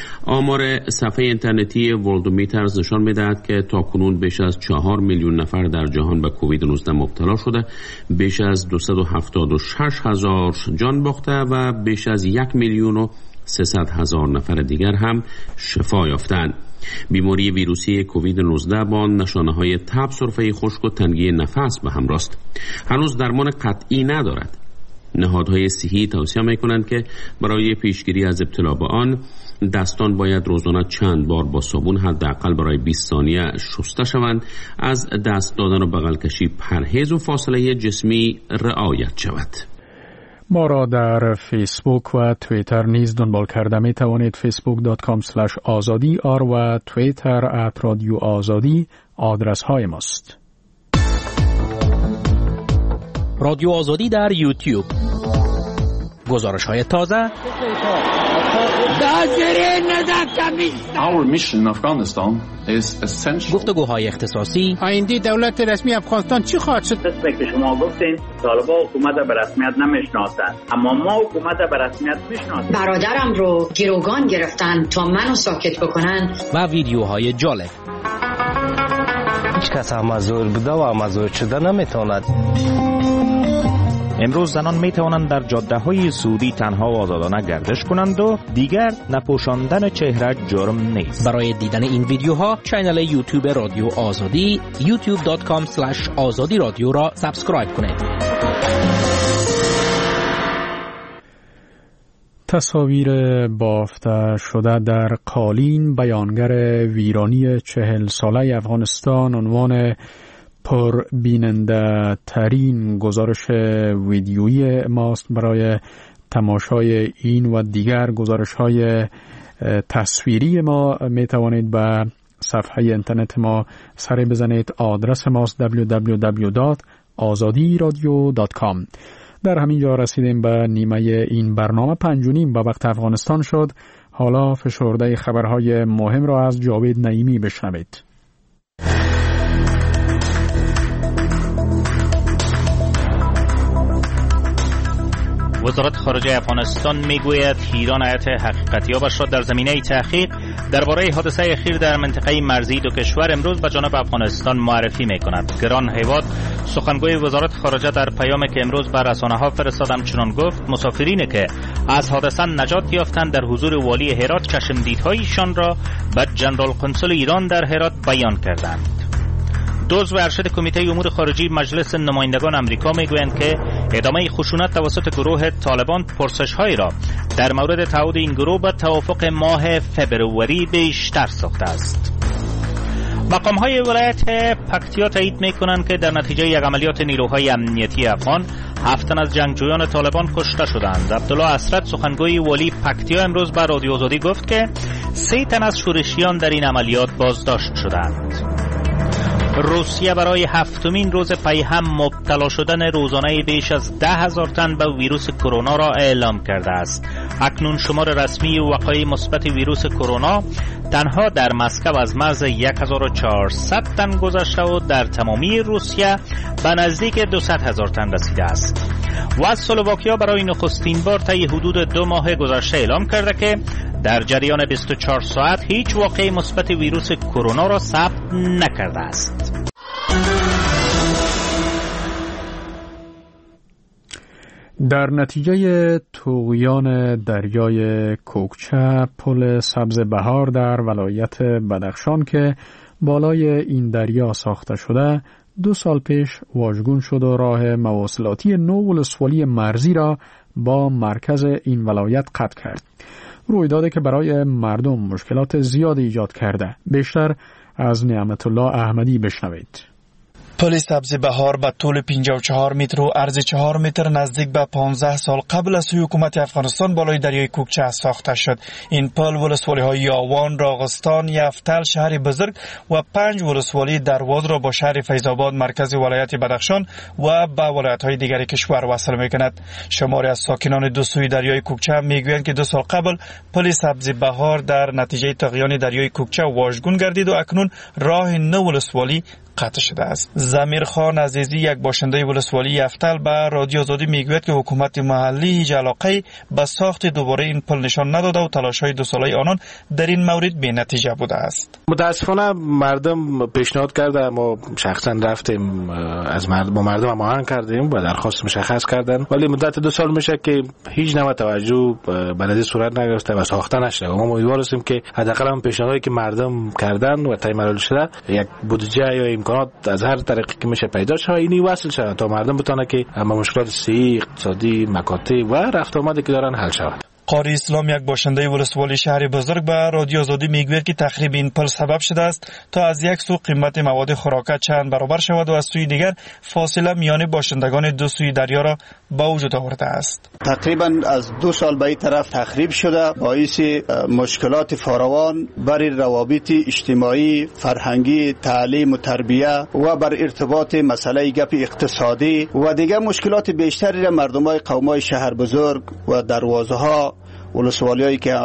آمار صفحه اینترنتی ورلدومیترز نشان می‌دهد که تا کنون بیش از چهار میلیون نفر در جهان به کووید نوزده مبتلا شده، بیش از دویست و هفتاد و شش هزار جان باخته و بیش از یک میلیون و سیصد هزار نفر دیگر هم شفا یافتند. بیماری ویروسی کووید نوزده با نشانه‌های تب، سرفه خشک و تنگی نفس به همراه است. هنوز درمان قطعی ندارد. نهادهای صحی توصیه می‌کنند که برای پیشگیری از ابتلا به آن دستان باید روزانه چند بار با صابون حداقل برای بیست ثانیه شسته شوند، از دست دادن و بغل کشی پرهیز و فاصله جسمی رعایت شود. ما را در فیسبوک و توییتر نیز دنبال کرده می توانید. فیسبوک دات کام اسلش آزادی آر و توییتر ات رادیو آزادی آدرس های ماست. رادیو آزادی در یوتیوب، گزارش های تازه، Our mission in Afghanistan is essential. گفتگوهای اختصاصی. آینده دولت رسمی افغانستان چی خواهد شد؟ که شما گفتین طالبان حکومت به رسمیت نمیشناسند، اما ما حکومت به رسمیت میشناسیم. برادرم رو گروگان گرفتن تا منو ساکت بکنن. و ویدیوهای جالب. هیچ کس مزور بوده و مزور شده نمیتواند. امروز زنان می توانند در جاده های سعودی تنها و آزادانه گردش کنند و دیگر نپوشاندن چهره جرم نیست. برای دیدن این ویدیوها کانال یوتیوب رادیو آزادی یوتیوب دات کام اسلش آزادی رادیو را سابسکرایب کنید. تصاویر بافته شده در قالین بیانگر ویرانی چهل ساله افغانستان عنوان پر بیننده ترین گزارش ویدیویی ماست. برای تماشای این و دیگر گزارش های تصویری ما می توانید به صفحه اینترنت ما سر بزنید. آدرس ماست دبلیو دبلیو دبلیو دات آزادی رادیو دات کام. در همین جا رسیدیم به نیمه این برنامه. پنج و نیم به وقت افغانستان شد. حالا فشرده خبرهای مهم را از جاوید نعیمی بشنوید. وزارت خارجه افغانستان میگوید ایران هیئت حقیقتیابش را در زمینه تحقیق درباره حادثه اخیر در منطقه مرزی دو کشور امروز به جانب افغانستان معرفی میکند. گران هیواد سخنگوی وزارت خارجه در پیامی که امروز بر رسانه‌ها فرستادم چنان گفت مسافرینی که از حادثه نجات یافتند در حضور والی هرات چشمدیدهایشان را به جنرال قنصل ایران در هرات بیان کردند. دوز و ارشد کمیته امور خارجی مجلس نمایندگان امریکا میگویند که ادامه خشونت توسط گروه طالبان پرسش‌هایی را در مورد تعهد این گروه به توافق ماه فبروری بیشتر ساخته است. مقام‌های ولایت پکتیا تایید می‌کنند که در نتیجه یک عملیات نیروهای امنیتی افغان هفت تن از جنگجویان طالبان کشته شدند. عبدالله اسرت سخنگوی والی پکتیا امروز به رادیو آزادی گفت که سه تن از شورشیان در این عملیات بازداشت شدند. روسیه برای هفتمین روز پی هم مبتلا شدن روزانه بیش از ده هزار تن به ویروس کرونا را اعلام کرده است. اکنون شمار رسمی وقایع مثبت ویروس کرونا تنها در مسکو از مرز یک هزار و چهارصد تن گذشته و در تمامی روسیه به نزدیک دویست هزار تن رسیده است. و اسلواکیا برای نخستین بار طی حدود دو ماه گذشته اعلام کرده که در جریان بیست و چهار ساعت هیچ واقعه مثبت ویروس کرونا را ثبت نکرده است. در نتیجه طغیان دریای کوکچه، پل سبز بهار در ولایت بدخشان که بالای این دریا ساخته شده، دو سال پیش واژگون شد و راه مواصلاتی نو ولسوالی مرزی را با مرکز این ولایت قطع کرد. رویدادی که برای مردم مشکلات زیاد ایجاد کرده. بیشتر از نعمت الله احمدی بشنوید. پل سبز بهار به طول پنجاه و چهار متر و عرض چهار متر نزدیک به پانزده سال قبل از سوی حکومت افغانستان بالای دریای کوکچه ساخته شد. این پل ولسوالی های یاوان، راغستان، یفتل شهر بزرگ و پنج ولسوالی درواز را با شهر فیض‌آباد مرکز ولایت بدخشان و به ولایت های دیگر کشور وصل می‌کند. شماری از ساکنان دو سوی دریای کوکچه میگویند که دو سال قبل پل سبز بهار در نتیجه طغیان دریای کوکچه واژگون گردید و اکنون راه نو ولسوالی قطع شده است. زمیر خان عزیزی یک باشنده ولسوالی یفتل به رادیو آزادی میگوید که حکومت محلی هیچ علاقه به ساخت دوباره این پل نشان نداده و تلاش‌های دو ساله آنان در این مورد بی نتیجه بوده است. متاسفانه مردم پیشنهاد کرده، ما شخصا رفتیم از مردم با مردم هماهنگ کردیم و درخواست مشخص کردن، ولی مدت دو سال میشه که هیچ نوع توجه بلدی صورت نگرفته و ساخته نشده. ما امیدوار هستیم که حداقل هم پیشنهادی که مردم کردن و تعیین شده یک بودجه یا امکانات از هر طریقی که میشه پیدا شه اینی وصل شه تا مردم بتونه که اما مشکلات صحی، اقتصادی، مکاتب و رفت آمدی که دارن حل شود. قاری اسلام یک باشنده ولسوالی شهر بزرگ به رادیو آزادی میگوید که تخریب این پل سبب شده است تا از یک سو قیمت مواد خوراکه چند برابر شود و از سوی دیگر فاصله میان باشندگان دو سوی دریا را به وجود آورده است. تقریبا از دو سال به این طرف تخریب شده، باعث مشکلات فراوان بر روابط اجتماعی، فرهنگی، تعلیم و تربیه و بر ارتباط مسئله گپ اقتصادی و دیگر مشکلات بیشتری را مردمای قومای شهر بزرگ و دروازه ها ولسوالیایی که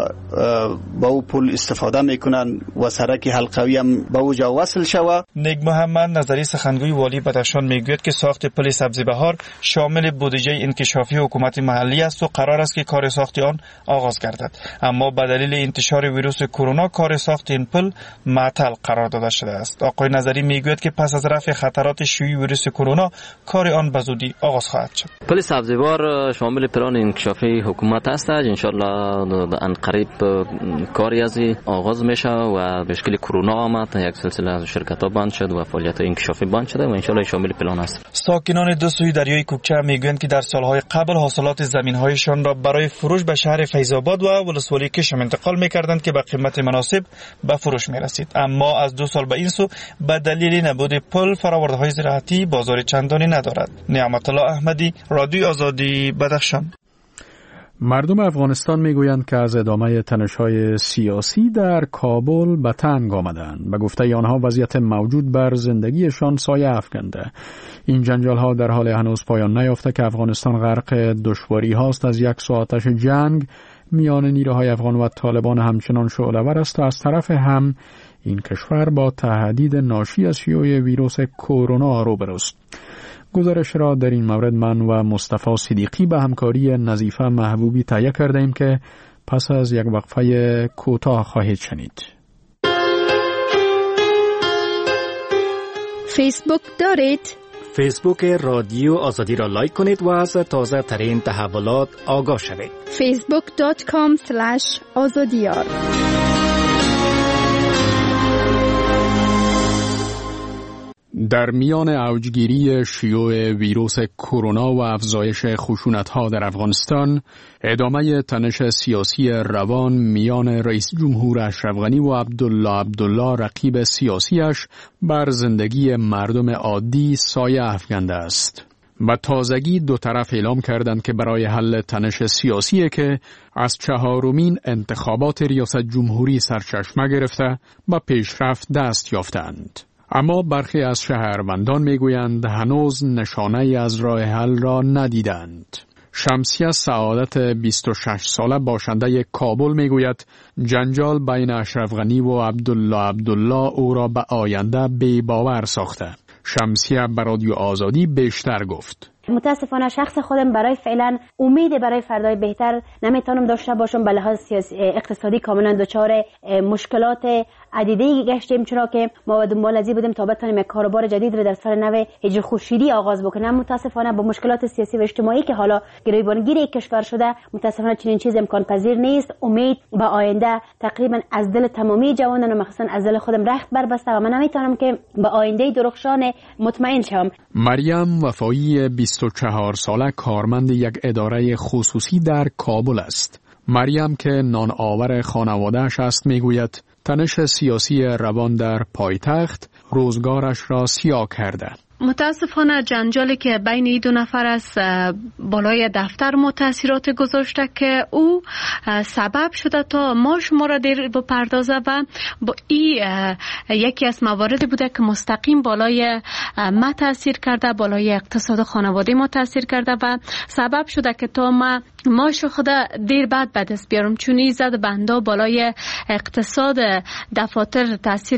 با او پل استفاده میکنن و سرک حلقوی هم به اوجا وصل شود. نیک محمد نظری سخنگوی والی بدخشان میگوید که ساخت پل سبز بهار شامل بودجه انکشافی حکومت محلی است و قرار است که کار ساخت آن آغاز گردد، اما به دلیل انتشار ویروس کرونا کار ساخت این پل معطل قرار داده شده است. آقای نظری میگوید که پس از رفع خطرات شیوع ویروس کرونا کار آن به زودی آغاز خواهد شد. پل سبز بهار شامل پلان انکشافی حکومت است. ان شاء الله ان قریب کاری از آغاز میشه و مشکل کرونا آمد، یک سلسله از شرکت‌ها بند شد و فعالیت انکشافی بند شده و ان شاء الله شامل پلان است. ساکنان دو سوی دریای کوکچه میگویند که در سالهای قبل حاصلات زمین‌هایشان را برای فروش به شهر فیض‌آباد و ولسوالی کشم انتقال می‌کردند که به قیمت مناسب به فروش می‌رسید، اما از دو سال به این سو به دلیل نبود پل فرآورده‌های زراعتی بازار چندانی ندارد. نعمت الله احمدی، رادیو آزادی، بدخشان. مردم افغانستان میگویند که از ادامه تنش‌های سیاسی در کابل به تنگ آمدند. به گفته آنها وضعیت موجود بر زندگیشان سایه افکنده. این جنجال‌ها در حال هنوز پایان نیافته که افغانستان غرق دشواری هاست. از یک سو آتش جنگ میان نیروهای افغان و طالبان همچنان شعله‌ور است و از طرف هم این کشور با تهدید ناشی از شیوع ویروس کرونا روبروست. گزارش را در این مورد من و مصطفی صدیقی به همکاری نظیفه محبوبی تهیه کرده ایم که پس از یک وقفه کوتاه خواهید شنید. فیسبوک دارید؟ فیسبوک رادیو آزادی را لایک کنید و از تازه ترین تحولات آگاه شوید. فیسبوک دات کام اسلش آزادیار. در میان اوجگیری شیوع ویروس کرونا و افزایش خشونت‌ها در افغانستان، ادامه تنش سیاسی روان میان رئیس جمهور اشرف غنی و عبدالله عبدالله رقیب سیاسیش بر زندگی مردم عادی سایه افکنده است. و تازگی دو طرف اعلام کردند که برای حل تنش سیاسی که از چهارمین انتخابات ریاست جمهوری سرچشمه گرفته و پیشرفت دست یافتند. اما برخی از شهروندان میگویند هنوز نشانه از راه حل را ندیدند. شمسیه سعادت بیست و شش ساله باشنده کابل میگوید جنجال بین اشرف غنی و عبدالله عبدالله او را به آینده بی باور ساخته. شمسیه به رادیو آزادی بیشتر گفت. متاسفانه شخص خودم برای فعلا امید برای فردای بهتر نمیتونم داشته باشم. به لحاظ سیاسی اقتصادی کاملا دچار مشکلات عدیده گشتیم، چرا که ما دنبال ازی بودیم تا بتونیم یک کاروبار جدید رو در سال نو هجری خورشیدی آغاز بکنیم. متاسفانه با مشکلات سیاسی و اجتماعی که حالا گریبانگیر کشور شده، متاسفانه چنین چیز امکان پذیر نیست. امید به آینده تقریبا از دل تمامی جوانان و مخصوصا از دل خودم رخت بربسته و من نمیتونم که به آینده درخشان مطمئن شم. مریم وفایی بیست و چهار ساله کارمند یک اداره خصوصی در کابل است. مریم که نان آور خانواده‌اش است میگوید تنش سیاسی روان در پایتخت روزگارش را سیاه کرده. متاسفانه جنجالی که بین این دو نفر است بالای دفتر ما تاثیرات گذاشته که او سبب شده تا ما شما را دیر بپردازه و با این یکی از مواردی بوده که مستقیم بالای ما تاثیر کرده، بالای اقتصاد خانواده ما تاثیر کرده و سبب شده که تا ما ماشو خدا دیر بعد به دست بیارم، چون این زد بنده بالای اقتصاد دفاتر تاثیر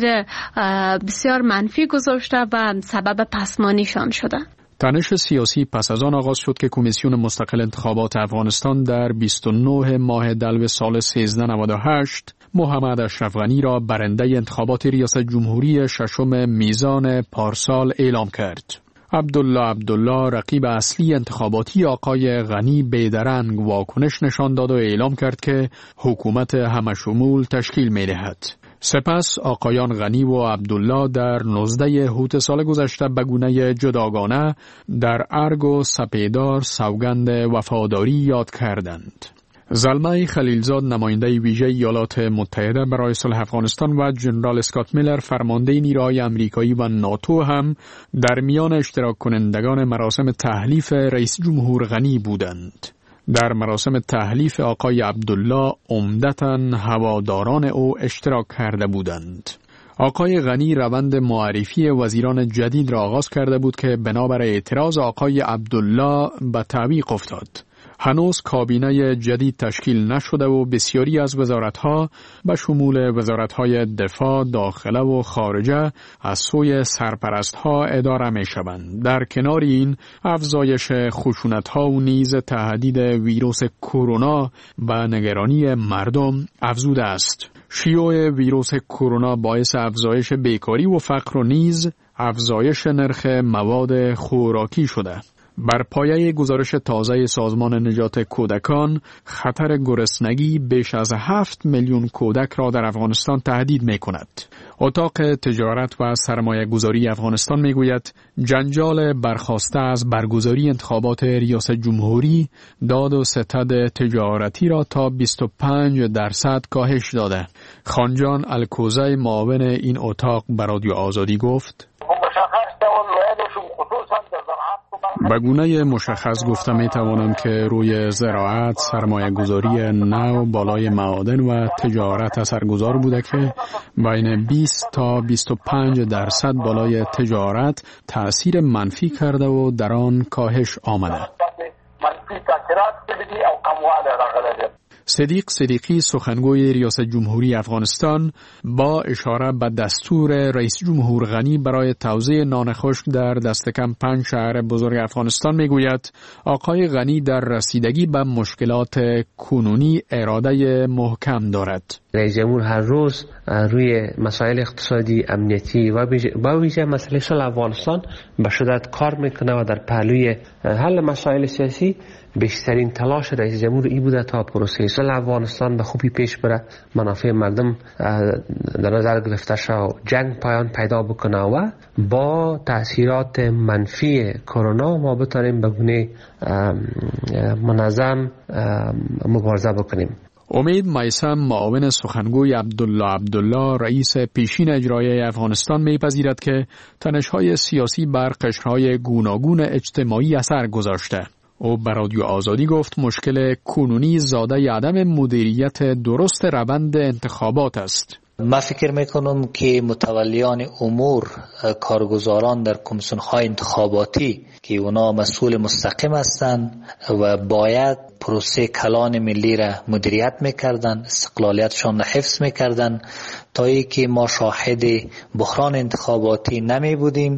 بسیار منفی گذاشته و سبب پسمانیشان شده. تنش سیاسی پس از آن آغاز شد که کمیسیون مستقل انتخابات افغانستان در بیست و نه ماه دلو سال سیزده نود و هشت محمد اشرف غنی را برنده انتخابات ریاست جمهوری ششم میزان پارسال اعلام کرد. عبدالله عبدالله رقیب اصلی انتخاباتی آقای غنی بیدرنگ واکنش نشان داد و اعلام کرد که حکومت همشمول تشکیل می دهد. سپس آقایان غنی و عبدالله در نوزده هوت سال گذشته به گونه جداگانه در ارگ و سپیدار سوگند وفاداری یاد کردند. زلمه خلیلزاد نماینده ویژه ایالات متحده برای صلح افغانستان و جنرال اسکات میلر فرمانده نیروهای آمریکایی و ناتو هم در میان اشتراک کنندگان مراسم تحلیف رئیس جمهور غنی بودند. در مراسم تحلیف آقای عبدالله عمدتاً هواداران او اشتراک کرده بودند. آقای غنی روند معرفی وزیران جدید را آغاز کرده بود که بنابر اعتراض آقای عبدالله به تعویق افتاد. هنوز کابینه جدید تشکیل نشده و بسیاری از وزارتها به شمول وزارتهای دفاع، داخله و خارجه از سوی سرپرستها اداره می شوند. در کنار این افزایش خشونتها و نیز تهدید ویروس کرونا و نگرانی مردم افزوده است. شیوع ویروس کرونا باعث افزایش بیکاری و فقر و نیز افزایش نرخ مواد خوراکی شده. بر پایه گزارش تازه سازمان نجات کودکان، خطر گرسنگی بیش از هفت میلیون کودک را در افغانستان تهدید می کند. اتاق تجارت و سرمایه گذاری افغانستان می گوید جنجال برخاسته از برگزاری انتخابات ریاست جمهوری داد و ستد تجارتی را تا بیست و پنج درصد کاهش داده. خانجان الکوزی معاون این اتاق به رادیو آزادی گفت به گونه مشخص گفتم می توانم که روی زراعت سرمایه گذاری نو بالای معادن و تجارت اثرگذار بوده که بین بیست تا بیست و پنج درصد بالای تجارت تأثیر منفی کرده و در آن کاهش آمده. صدیق صدیقی سخنگوی ریاست جمهوری افغانستان با اشاره به دستور رئیس جمهور غنی برای توزیع نان خشک در دست کم پنج شهر بزرگ افغانستان میگوید آقای غنی در رسیدگی به مشکلات کنونی اراده محکم دارد. رئیس جمهور هر روز روی مسائل اقتصادی، امنیتی و با ویژه مسئله صلح افغانستان به شدت کار میکنه و در پهلوی حل مسائل سیاسی بیشترین تلاش رئیس جمهور ای بوده تا پروسه صلح افغانستان به خوبی پیش بره، منافع مردم در نظر گرفته شد، جنگ پایان پیدا بکنه و با تاثیرات منفی کرونا ما بتونیم به گونه منظم مبارزه بکنیم. امید میثم معاون سخنگوی عبدالله عبدالله رئیس پیشین اجرایی افغانستان میپذیرد که تنش‌های سیاسی بر قشرهای گوناگون اجتماعی اثر گذاشته. او به رادیو آزادی گفت مشکل کنونی زاده عدم مدیریت درست روند انتخابات است. ما فکر میکنم که متولیان امور کارگزاران در کمیسیون‌های انتخاباتی که اونا مسئول مستقیم هستند و باید پروسه کلان ملی را مدیریت میکردن، استقلالیتشان را حفظ میکردن تا ای که ما شاهد بحران انتخاباتی نمی بودیم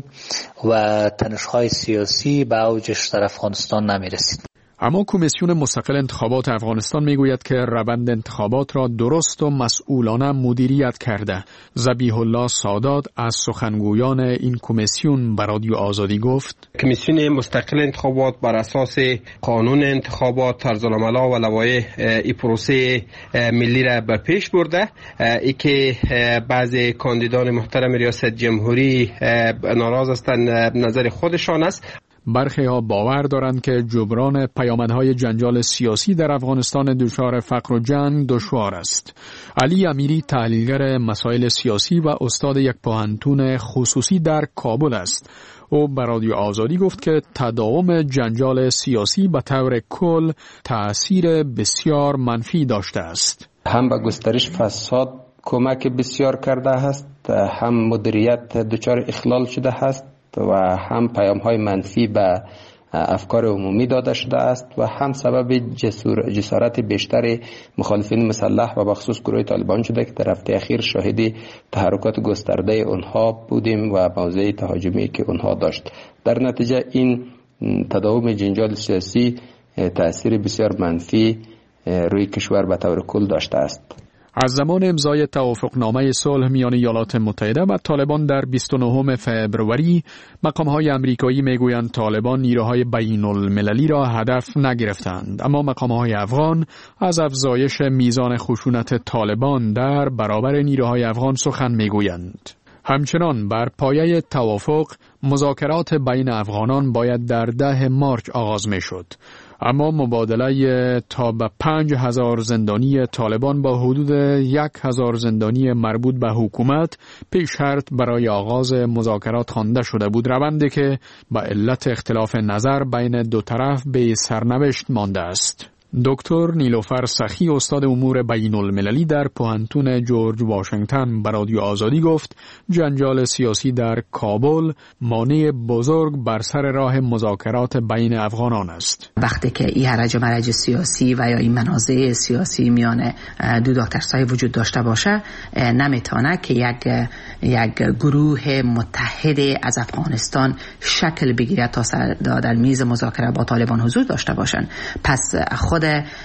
و تنش‌های سیاسی به اوجش در افغانستان نمی رسید. اما کمیسیون مستقل انتخابات افغانستان میگوید که روند انتخابات را درست و مسئولانه مدیریت کرده. ذبیح الله سادات از سخنگویان این کمیسیون به رادیو آزادی گفت کمیسیون مستقل انتخابات بر اساس قانون انتخابات، طرزالعمل و لوایح این پروسه ملی را به پیش برده. ای که بعضی کاندیدان محترم ریاست جمهوری ناراض هستند نظر خودشان است. برخی ها باور دارند که جبران پیامدهای جنجال سیاسی در افغانستان دچار فقر و جنگ دشوار است. علی امیری تحلیلگر مسائل سیاسی و استاد یک پوهنتون خصوصی در کابل است. او به رادیو آزادی گفت که تداوم جنجال سیاسی به طور کل تأثیر بسیار منفی داشته است. هم به گسترش فساد کمک بسیار کرده است، هم مدیریت دچار اخلال شده است و هم پیام های منفی به افکار عمومی داده شده است و هم سبب جسور جسارت بیشتر مخالفین مسلح و بخصوص گروه طالبان شده که در هفته اخیر شاهد تحرکات گسترده اونها بودیم و موضع تهاجمی که اونها داشت. در نتیجه این تداوم جنجال سیاسی تأثیر بسیار منفی روی کشور به طور کل داشته است. از زمان امضای توافقنامه صلح میان ایالات متحده و طالبان در بیست و نهم فوریه، مقام‌های آمریکایی میگویند طالبان نیروهای بین المللی را هدف نگرفتند، اما مقام‌های افغان از افزایش میزان خشونت طالبان در برابر نیروهای افغان سخن میگویند. همچنان بر پایه توافق مذاکرات بین افغانان باید در ده مارچ آغاز میشد. اما مبادله تا به پنج هزار زندانی طالبان با حدود یک هزار زندانی مربوط به حکومت پیش شرط برای آغاز مذاکرات خوانده شده بود، روندی که به علت اختلاف نظر بین دو طرف به سرنوشت مانده است. دکتر نیلوفر سخی استاد امور بین المللی در پوهنتون جورج واشنگتن به رادیو آزادی گفت جنجال سیاسی در کابل مانع بزرگ بر سر راه مذاکرات بین افغانان است. وقتی که این هرج و مرج سیاسی و یا این منازع سیاسی میان دو داکترسای وجود داشته باشه، نمیتونه که یک یک گروه متحد از افغانستان شکل بگیره تا سر در میز مذاکره با طالبان حضور داشته باشن. پس خود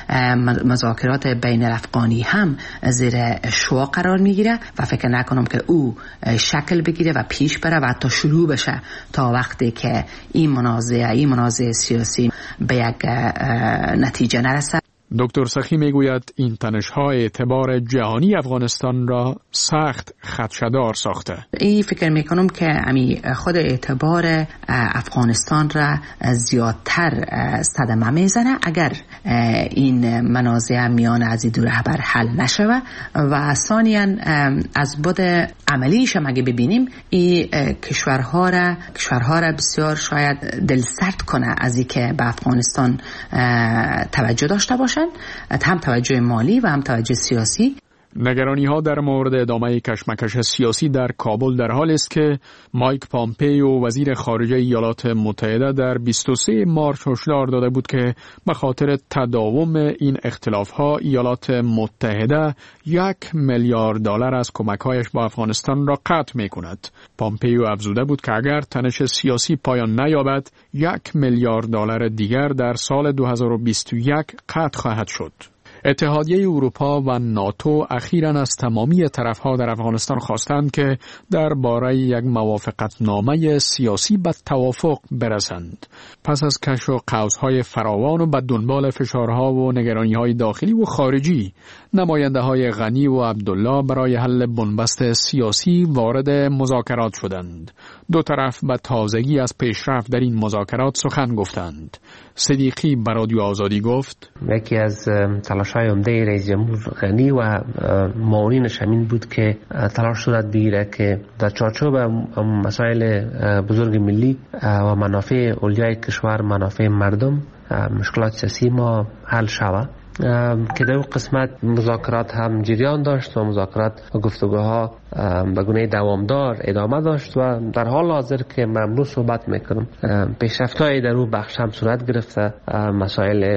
مذاکرات بین الافغانی هم زیر شوا قرار میگیره و فکر نکنم که او شکل بگیره و پیش بره و حتی شروع بشه تا وقتی که این منازعه این منازعه سیاسی به یک نتیجه نرسه. دکتر سخی میگوید این تنش‌ها اعتبار جهانی افغانستان را سخت خدشه‌دار ساخته. این فکر میکنم که امی خود اعتبار افغانستان را زیادتر صدمه میزنه اگر این منازع میان از دو رهبر حل نشوه و ثانیاً از بود عملیش هم اگه ببینیم این کشورها را کشورها را بسیار شاید دلسرد کنه از اینکه به افغانستان توجه داشته باشن، هم توجه مالی و هم توجه سیاسی. نگرانی ها در مورد ادامه کشمکش سیاسی در کابل در حال است که مایک پامپیو وزیر خارجه ایالات متحده در بیست و سوم مارس هشدار داده بود که به خاطر تداوم این اختلاف ها ایالات متحده یک میلیارد دلار از کمک‌هایش با افغانستان را قطع می‌کند. پامپیو افزوده بود که اگر تنش سیاسی پایان نیابد یک میلیارد دلار دیگر در سال دو هزار و بیست و یک قطع خواهد شد. اتحادیه اروپا و ناتو اخیراً از تمامی طرفها در افغانستان خواستند که درباره یک موافقتنامه سیاسی به توافق برسند. پس از کش و قوس‌های فراوان و به دنبال فشارها و نگرانی‌های داخلی و خارجی، نماینده‌های غنی و عبدالله برای حل بنبست سیاسی وارد مذاکرات شدند. دو طرف به تازگی از پیشرفت در این مذاکرات سخن گفتند. صدیقی به رادیو آزادی گفت: یکی از تلاش‌های عمده رئیس جمهور غنی و معاونینش همین بود که تلاش صورت بگیره که در چارچوب مسائل بزرگ ملی و منافع اولیای کشور، منافع مردم، مشکلات سیاسی ما حل شود. که در اون قسمت مذاکرات هم جریان داشت و مذاکرات و گفتگوها به گونه دوامدار ادامه داشت و در حال حاضر که من امروز صحبت میکنم پیشرفت‌های در اون بخش هم صورت گرفته. مسائل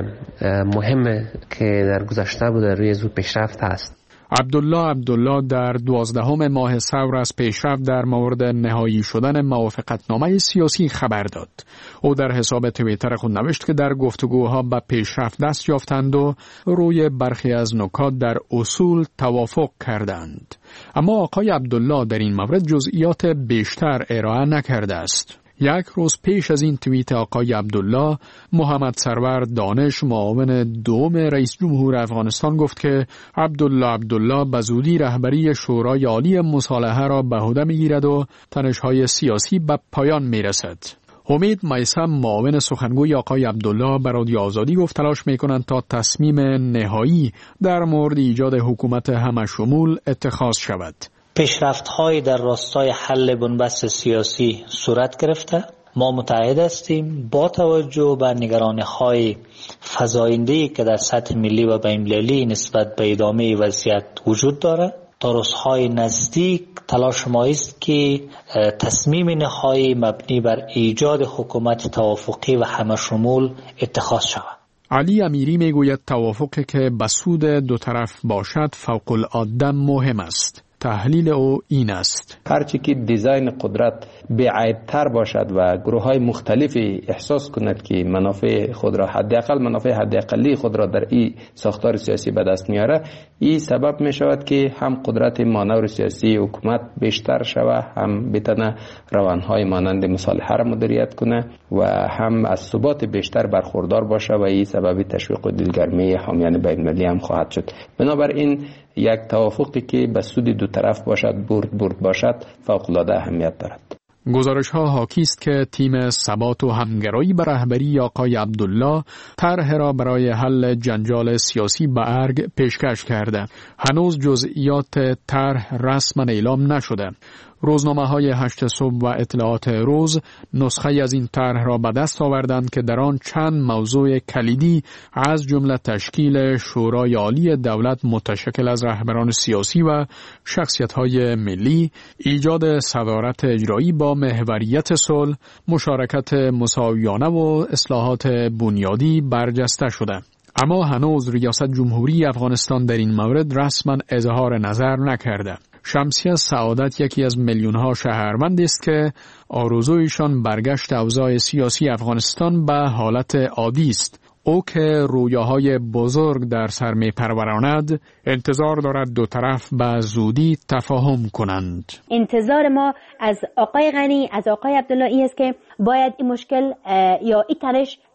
مهمه که در گذشته بوده روی زو پیشرفت هست. عبدالله عبدالله در دوازدهم ماه ثور از پیشرفت در مورد نهایی شدن موافقتنامه سیاسی خبر داد. او در حساب توییتر خود نوشت که در گفتگوها به پیشرفت دست یافتند و روی برخی از نکات در اصول توافق کردند. اما آقای عبدالله در این مورد جزئیات بیشتر ارائه نکرده است. یک روز پیش از این توییت آقای عبدالله، محمد سرور دانش معاون دوم رئیس جمهور افغانستان گفت که عبدالله عبدالله به زودی رهبری شورای عالی مصالحه را به عهده میگیرد و تنش‌های سیاسی به پایان میرسد. امید میثم معاون سخنگوی آقای عبدالله به رادیو آزادی گفت تلاش میکنند تا تصمیم نهایی در مورد ایجاد حکومت همشمول اتخاذ شود. پیشرفت‌های در راستای حل بنبست سیاسی صورت گرفته. ما متعهد هستیم با توجه به نگرانی‌های فزاینده‌ای که در سطح ملی و بین‌المللی نسبت به ادامه وضعیت وجود دارد. تا روزهای نزدیک تلاش ما است که تصمیم نهایی مبنی بر ایجاد حکومت توافقی و همشمول اتخاذ شود. علی امیری میگوید توافقی که به سود دو طرف باشد فوق العاده مهم است. تحلیل او این است: هرچی که دیزاین قدرت بی‌عیب‌تر باشد و گروه‌های مختلفی احساس کند که منافع خود را حداقل منافع حداقلی خود را در این ساختار سیاسی به دست میاره، این سبب می شود که هم قدرت مانور سیاسی حکومت بیشتر شود، هم بتونه روانهای مانند مصالحه را مدیریت کنه و هم از ثبات بیشتر برخوردار باشه و این سبب تشویق و دلگرمی حامیان بین‌المللی هم خواهد شد. بنابراین یک توافقی که به سود دو طرف باشد، برد برد باشد، فوق‌العاده اهمیت دارد. گزارش ها حاکی است که تیم ثبات و همگرایی به رهبری آقای عبدالله طرح را برای حل جنجال سیاسی به ارگ پیشکش کرده. هنوز جزئیات طرح رسما اعلام نشده. روزنامه های هشت صبح و اطلاعات روز نسخه از این طرح را به دست آوردند که در آن چند موضوع کلیدی از جمله تشکیل شورای عالی دولت متشکل از رهبران سیاسی و شخصیت های ملی، ایجاد صدارت اجرایی با محوریت صلح، مشارکت مساویانه و اصلاحات بنیادی برجسته شده. اما هنوز ریاست جمهوری افغانستان در این مورد رسما اظهار نظر نکرده. شمسیه سعادت یکی از میلیون‌ها شهروند است که آرزویشان برگشت اوضاع سیاسی افغانستان به حالت عادی است. او که رویاهای بزرگ در سر می‌پروراند، انتظار دارد دو طرف به زودی تفاهم کنند. انتظار ما از آقای غنی، از آقای عبدالله است که باید این مشکل یا این تنش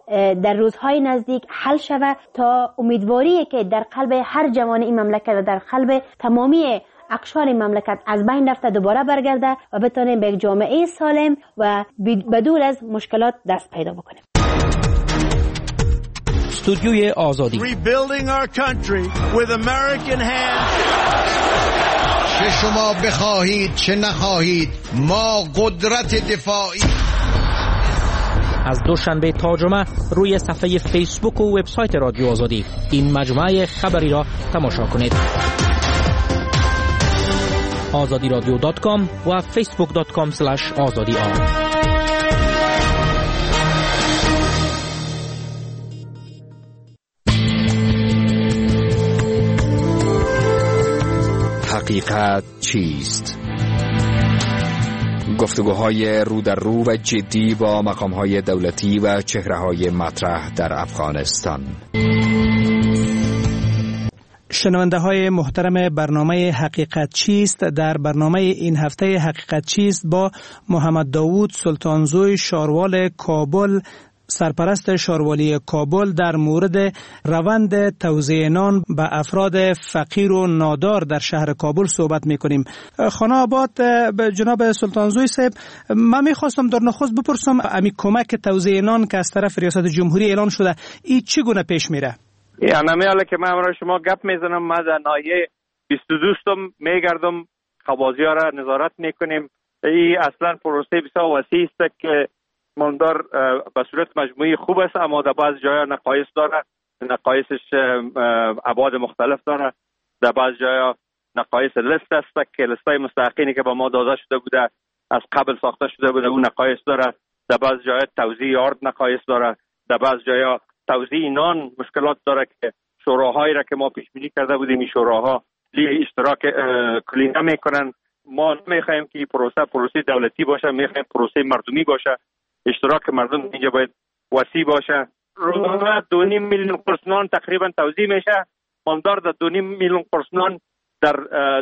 در روزهای نزدیک حل شود تا امیدواری که در قلب هر جوان این مملکت و در قلب تمامی اقشار مملکت از بین رفته دوباره برگرده و بتونیم به یک جامعه سالم و بدور از مشکلات دست پیدا بکنیم. استودیوی آزادی. Rebuilding our country with American hands. چه شما بخواهید چه نخواهید ما قدرت دفاعی. از دوشنبه تا جمعه روی صفحه فیسبوک و وبسایت رادیو آزادی این مجموعه خبری را تماشا کنید. آزادی رادیو دات کام و فیسبوک دات کام اسلش آزادی آر. حقیقت چیست؟ گفتگوهای رو در رو و جدی با مقامهای دولتی و چهره‌های مطرح در افغانستان. شنونده های محترم برنامه حقیقت چیست، در برنامه این هفته حقیقت چیست با محمد داوود سلطانزوی شاروال کابل، سرپرست شاروالی کابل، در مورد روند توزیع نان به افراد فقیر و نادار در شهر کابل صحبت میکنیم. خانه آباد جناب سلطانزوی صاحب، من میخواستم در نخست بپرسم امی کمک توزیع نان که از طرف ریاست جمهوری اعلان شده این چگونه پیش میره؟ یعنی حالا که من امروز شما گپ میزنم، ما در ناحیه بیست و دو میگردم، خوازی ها را نظارت میکنیم. این اصلا پروسه بسیار وسیع است که ماندار به صورت مجموعی خوب است، اما در بعض جاها نقایص داره، نقایصش ابعاد مختلف داره. در بعض جاها نقایص لیست است که لیستای مستحقینی که با ما داده شده بوده از قبل ساخته شده بوده اون نقایص داره. در بعض جاها توزیع آرد نقایص داره. در بعض جاها توزیع نان مشکلات داره که شوراهایی را که ما پیش بینی کرده بودیم این شوراها لی اشتراک کلی نمیکنن. ما نمیخوایم که پروسه پروسه دولتی باشه، میخوایم پروسه مردمی باشه. اشتراک مردم اینجا باید وسیع باشه. روزانه دو نیم میلیون قرص نان تقریبا توزیع میشه. ماندار در دو نیم میلیون قرص نان در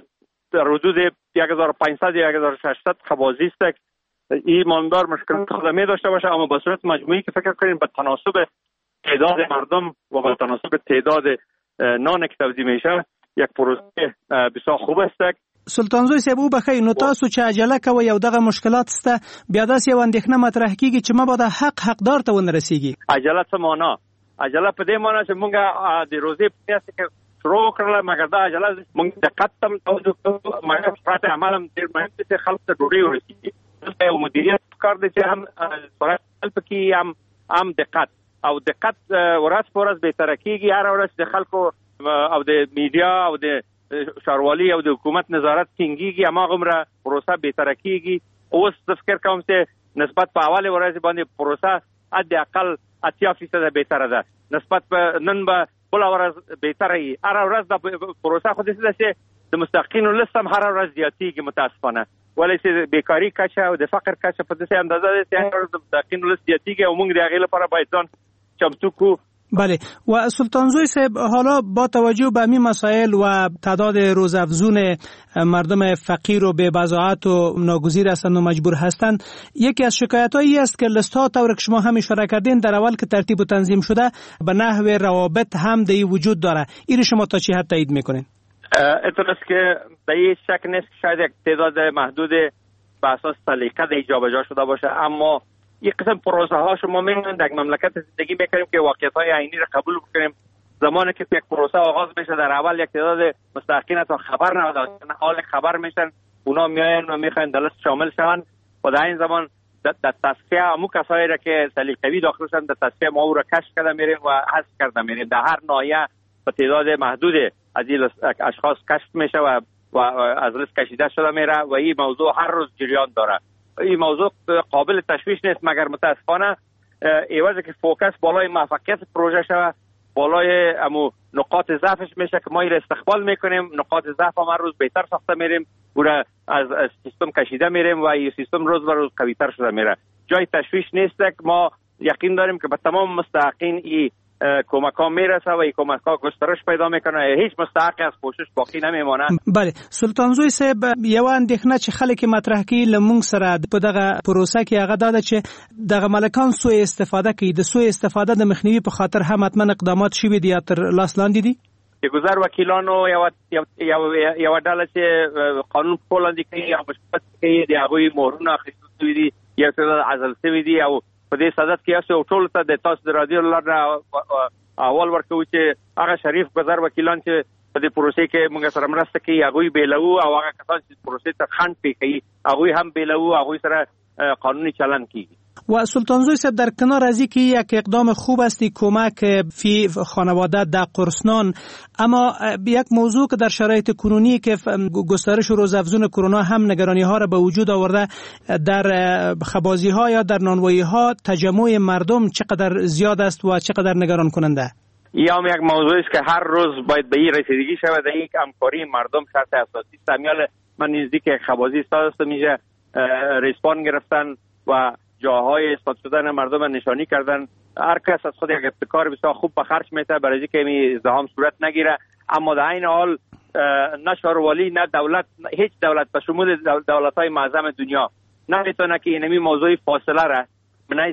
در حدود یک هزار و پانصد یا یک هزار و ششصد خوازی است. این ماندار مشکلات خدمه داشته باشه، اما به صورت مجموعی که فکر کنیم به تناسب تعداد مردم و به تناسب تعداد نان که توزیع میشه یک پروسه بسیار خوب است. سلطانزوی صاحب او بخیر، نو تاسو چې عجله کوي یو دغه مشکلات سته بیا داسې یو اندېښنه مطرح کیږي چې مبادا حق حقدار ته ونه رسیږي. عجله څه معنا؟ عجله په دې معنا چې مونږ د روزي په اساس کې شروع کړل، مګر دا عجله مونږ د قدم توجه کوو، مګر فرات عمل هم ډېر مهم دي چې خلک ته ډوډۍ ورسیږي. یو مدیریت کار دی چې هم فرات پکې هم هم دقت او دقت ورځ په ورځ بهتره کیږي. هر ورځ د خلکو او د میډیا او د شاروالی او د حکومت نظارت ټینګیږي، اما غومره پروسه بهتره کیږي. اوس فکر کوم چې نسبت په اول ورځ باندې پروسه حداقل اتیا فیصد بهتره ده، نسبت په نن به بل ورځ بهتره وي. هر ورځ د پروسه خو دې چې د مستحقینو لیست هم هر ورځ زیاتیږي متاسفانه، ولې چې بیکاری کچه او د فقر کچه په دې اندازه ده چې هر ورځ د مستحقینو لیست زیاتیږي او موږ د هغې لپاره باید ځان چمتو کو. بله، و سلطانزوی صاحب حالا با توجه به همین مسائل و تعداد روزافزون مردم فقیر و بے بضاعت و ناگزیر هستند و مجبور هستند، یکی از شکایت‌هایی است که لیست‌ها طور که شما هم اشاره کردین در اول که ترتیب و تنظیم شده به نحو روابط هم دی وجود داره. این شما تا چه حد تایید میکنین؟ اعتراض که به این شک نیست که شاید یک تعداد محدود به اساس سلیقه دی جابجا شده باشه، اما یک قسم پروسه ها شما می‌بینید در مملکت زندگی می‌کنیم که واقعیت های عینی را قبول بکنیم. زمانی که یک پروسه آغاز میشه در اول یک تعداد مستحقین تا خبر نداشتن، حال خبر میشن، اونا میاین و میخواین در لیست شامل شون و در این زمان در تصفیه همون کسایی را که سلیقه‌ای داخل شدن در تصفیه ما او را کشف کرده میریم و حذف کرده میریم. در هر ناحیه به تعداد محدود از این اشخاص کشف میشه و و از لیست کشیده شده میره و این موضوع هر روز جریان داره. این موضوع قابل تشویش نیست، مگر متاسفانه ایوازه که فوکس بالای موفقیت پروژه شود، بالای امو نقاط ضعفش میشه که ما این استقبال میکنیم، نقاط ضعف هم هر روز بهتر ساخته میریم، او را از, از سیستم کشیده میریم و این سیستم روز به روز قوی‌تر شده میره. جای تشویش نیست که ما یقین داریم که به تمام مستحقین این کمک ها میرسه و این کمک ها گسترش پیدا میکنه، هیچ مستحقی از کوشش باقی نمیمانه. بله سلطانزوی صاحب یو اندېښنه چې خلک مطرح کوي لمونږ سره په دغه پروسه کې هغه دا ده چې دغه ملکان سوء استفاده کوي، د سوء استفاده د مخنیوي په خاطر هم حتما اقدامات شوي دي یا تر لاس لاندې دي. د گذر وکیلانو یو یو یو ډله چې قانون په وړاندې کوي یا مشکل کوي د هغوی مهرونه اخیستل شوي دي یا تعداد عزل شوي دي او په دې صدد کې یو ټول ته د تاسو د رادیو لاره اول ورکوي چې هغه شریف گذر وکیلان چې په دې پروسې کې موږ سره مرسته کوي هغوی بیلو او هغه کسان چې پروسې ته خنډ پی کوي هغوی هم بیلو، هغوی سره قانونی چلن کیږي. و سلطانزوی صاحب در کنار از اینکه یک اقدام خوب است کمک فی خانواده در قرصنان، اما یک موضوع که در شرایط کنونی که گسترش و روزافزون کرونا هم نگرانی ها را به وجود آورده، در خبازی ها یا در نانوایی ها تجمع مردم چقدر زیاد است و چقدر نگران کننده؟ یا هم یک موضوعی است که هر روز باید به این رسیدگی شود، در یک همکاری مردم شرط اساسی است. امیال من نزدیک خبازی استاد است میشه ریسپان گرفتن و جاهای اثبات شدن مردم نشانی کردن. هر کس از خود یک ابتکار بسیار خوب به خرج میته برای اینکه می ازدحام صورت نگیره، اما در این حال نه شاروالی نه دولت، هیچ دولت به شمول دولت‌های معظم دنیا نمیتونه که اینمی موضوع فاصله را من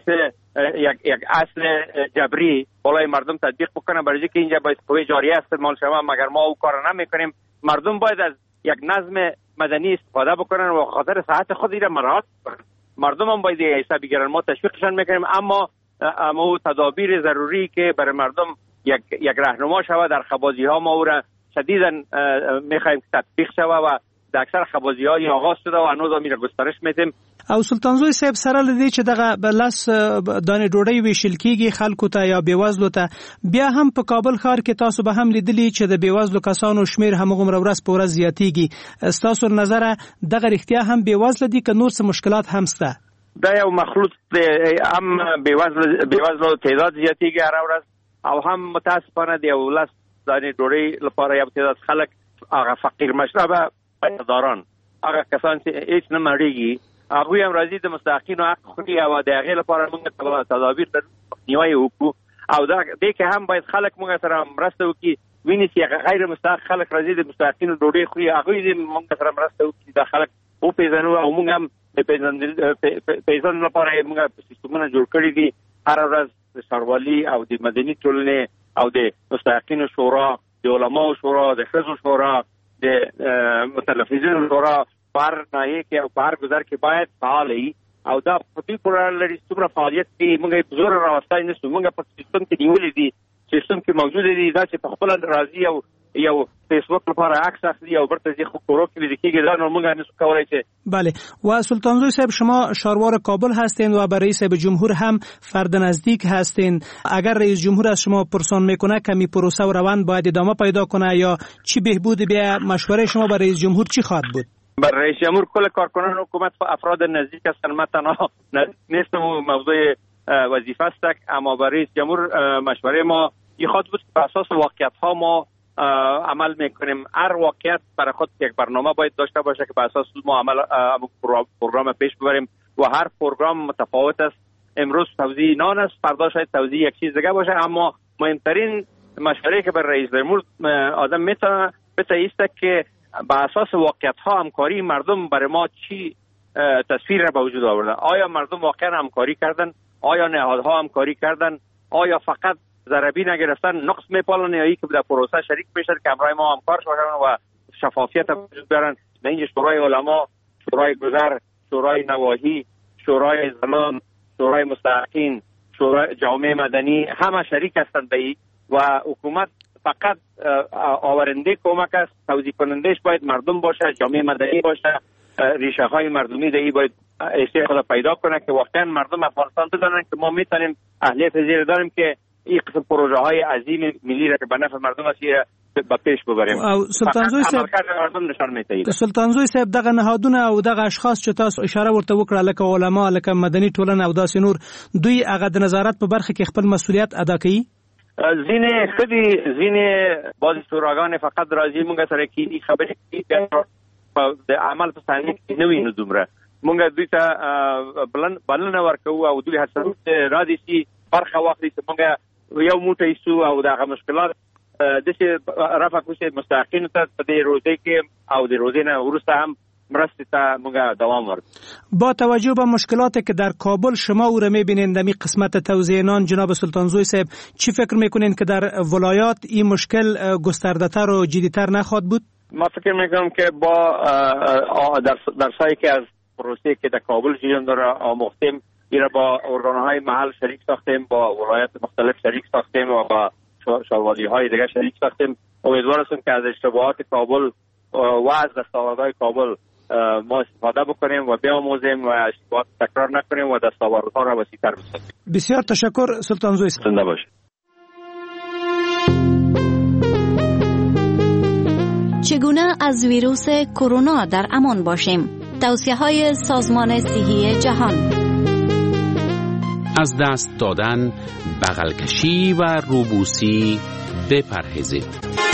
یک یک اصل جبری بالای مردم تطبیق بکنه، برای اینکه اینجا باید قوه جاریه استعمال شود مگر ما او کار نمیکنیم. مردم باید از یک نظم مدنی استفاده بکنن و خاطر صحت خود را مراعات کنن. مردم هم باید ایسا بگیرن، ما تشویقشان میکنیم، اما اما تدابیر ضروری که برای مردم یک یک راهنما شود در خبازی ها ما او را شدیداً میخوایم تطبیق شود و در اکثر خبازی ها آغاز شده و هنوز هم گسترش میدیم. او سلطانزوی صاحب سره لدی چې دغه بلس دانه ډوډۍ ویشل کیږي خلکو ته یا بیوزلو ته، بیا هم په کابل ښار کې تاسو به هم لیدلی چې د بیوزلو کسانو شمیر همغومره ورځ په ورځ زیاتیږي. ستاسو نظر دغه رښتیا هم بیوزل دي که نور څه مشکلات هم شته؟ دا یو مخلوط هم بیوزلو بیوزلو تعداد زیاتیږي هر ورځ او هم متاسفانه د یو لس دانه ډوډۍ لپاره یو تعداد خلک هغه فقیر مشربه داران، هغه کسان چې هیڅ نه مړیږي هغوی هم راځي د مستحقینو حق خوري او د هغې لپاره موږ تدابیر نیوی وکړو او دا دې کې هم باید خلک موږ سره مرسته وکړي. ویني چې غیر مستحق خلک راځي د مستحقینو ډوډۍ خوري، هغوی دې موږ سره مرسته وکړي دا خلک وپېژنو او موږ هم د پیژندنې لپاره موږ سیستمونه جوړ کړي دي. هر ورځ د ښاروالي او د مدني ټولنې او د مستحقینو شورا، د علماو شورا، د ښځو شورا، د متلفظینو شورا په هر ناحیه کې او په هر ګذر کې باید فعال وي او دا په دې پورې لري څومره فعالیت کوي. موږ یې په زور راوستای نه شو، موږ په سیستم کې نیولې دي، سیستم کې موجود دي، دا چې په خپل راځي او یو فیسبوک لپاره عکس اخلي او برته ځي خو کورو کې لیدل کېږي، دا نو موږ نشو کولای چې. بله و سلطانزوی صاحب شما شاروار کابل هستین و برای رئیس جمهور هم فرد نزدیک هستین. اگر رئیس جمهور از شما پرسان میکنه کمی پروسه و روند باید ادامه پیدا کنه یا چی بهبود بیا مشوره شما برای رئیس جمهور چی خواهد بود؟ برای رئیس جمهور کل کارکنان حکومت و افراد نزدیک هستند، من تنها نیستم و موضوع وظیفه است، اما برای رئیس جمهور مشوره ما این خواهد بود که بر اساس واقعیت ها ما عمل میکنیم. هر واقعیت برای خود یک برنامه باید داشته باشه که بر اساس ما عمل پروگرام پیش ببریم و هر پروگرام متفاوت است. امروز توزیع نان است، فردا شاید توزیع یک چیز دیگه باشه، اما مهمترین مشوره که برای رئیس جمهور آدم میتونه است که با اساس واقعیت ها همکاری مردم برای ما چی تصویر را به وجود آورده. آیا مردم واقعا همکاری کردن؟ آیا نهادها همکاری کردن؟ آیا فقط ضربی نگرفتن نقص میپالن یا ای که در پروسه شریک بشن که همراه ما همکار شدن و شفافیت وجود بیارن؟ به اینجا شورای علما، شورای گذر، شورای نواحی، شورای زمان، شورای مستحقین، شورای جامعه مدنی همه شریک هستند به این و حکومت فقط آورنده کمک است، توزیع کنندش باید مردم باشه، جامعه مدنی باشه، ریشه های مردمی دهی باید ایسته خود پیدا کنه که واقعا مردم افغانستان بدانن که ما میتونیم اهلیت زیر داریم که این قسم پروژه های عظیم ملی را که به نفع مردم است به پیش ببریم. او سلطانزوی صاحب مردم نشان میتهید. سلطانزوی صاحب دغه نهادونه او دغه اشخاص چې تاسو اشاره ورته وکړه لکه علما، لکه مدني ټولنه او داسې نور، دوی هغه د نظارت په برخه کې خپل مسؤلیت ادا کوي؟ زینه خدي زینه بعضی شوراګان فقط راځي مونږ سره کې خبرې کوي د عمل په ثانیه کې نه وینو دومره. مونږ دوی ته بلن بلنه ورکو او دوی هڅه راځي چې برخه واخلي چې مونږ یو موټی سو او دغه مشکلات داسې رفع کوشي مستحقینو ته په دې روزي کې او د روزي نه وروسته هم مرستې ته موږ دوام ورکړو. با توجه به مشکلاتی که در کابل شما او را می‌بینید در این قسمت توزیع نان، جناب سلطانزوی صاحب چی فکر می‌کنین که در ولایات این مشکل گسترده‌تر و جدی‌تر نخواهد بود؟ ما فکر می‌کنم که با در در سایی که از پروسه که در کابل جریان داره آموختیم، این با ارگان‌های محل شریک ساختیم، با ولایت مختلف شریک ساختیم و با شاروادی‌های دیگر شریک ساختیم. امیدوار هستم که از اشتباهات کابل و از دستاوردهای کابل ما استفاده بکنیم و بیاموزیم و اشتباهات تکرار نکنیم و دستاوردها را وسیع‌تر بسازیم. بسیار تشکر سلطانزوی. زنده باشید. چگونه از ویروس کرونا در امان باشیم؟ توصیه‌های سازمان صحی جهان. از دست دادن، بغل کشی و روبوسی بپرهیزید.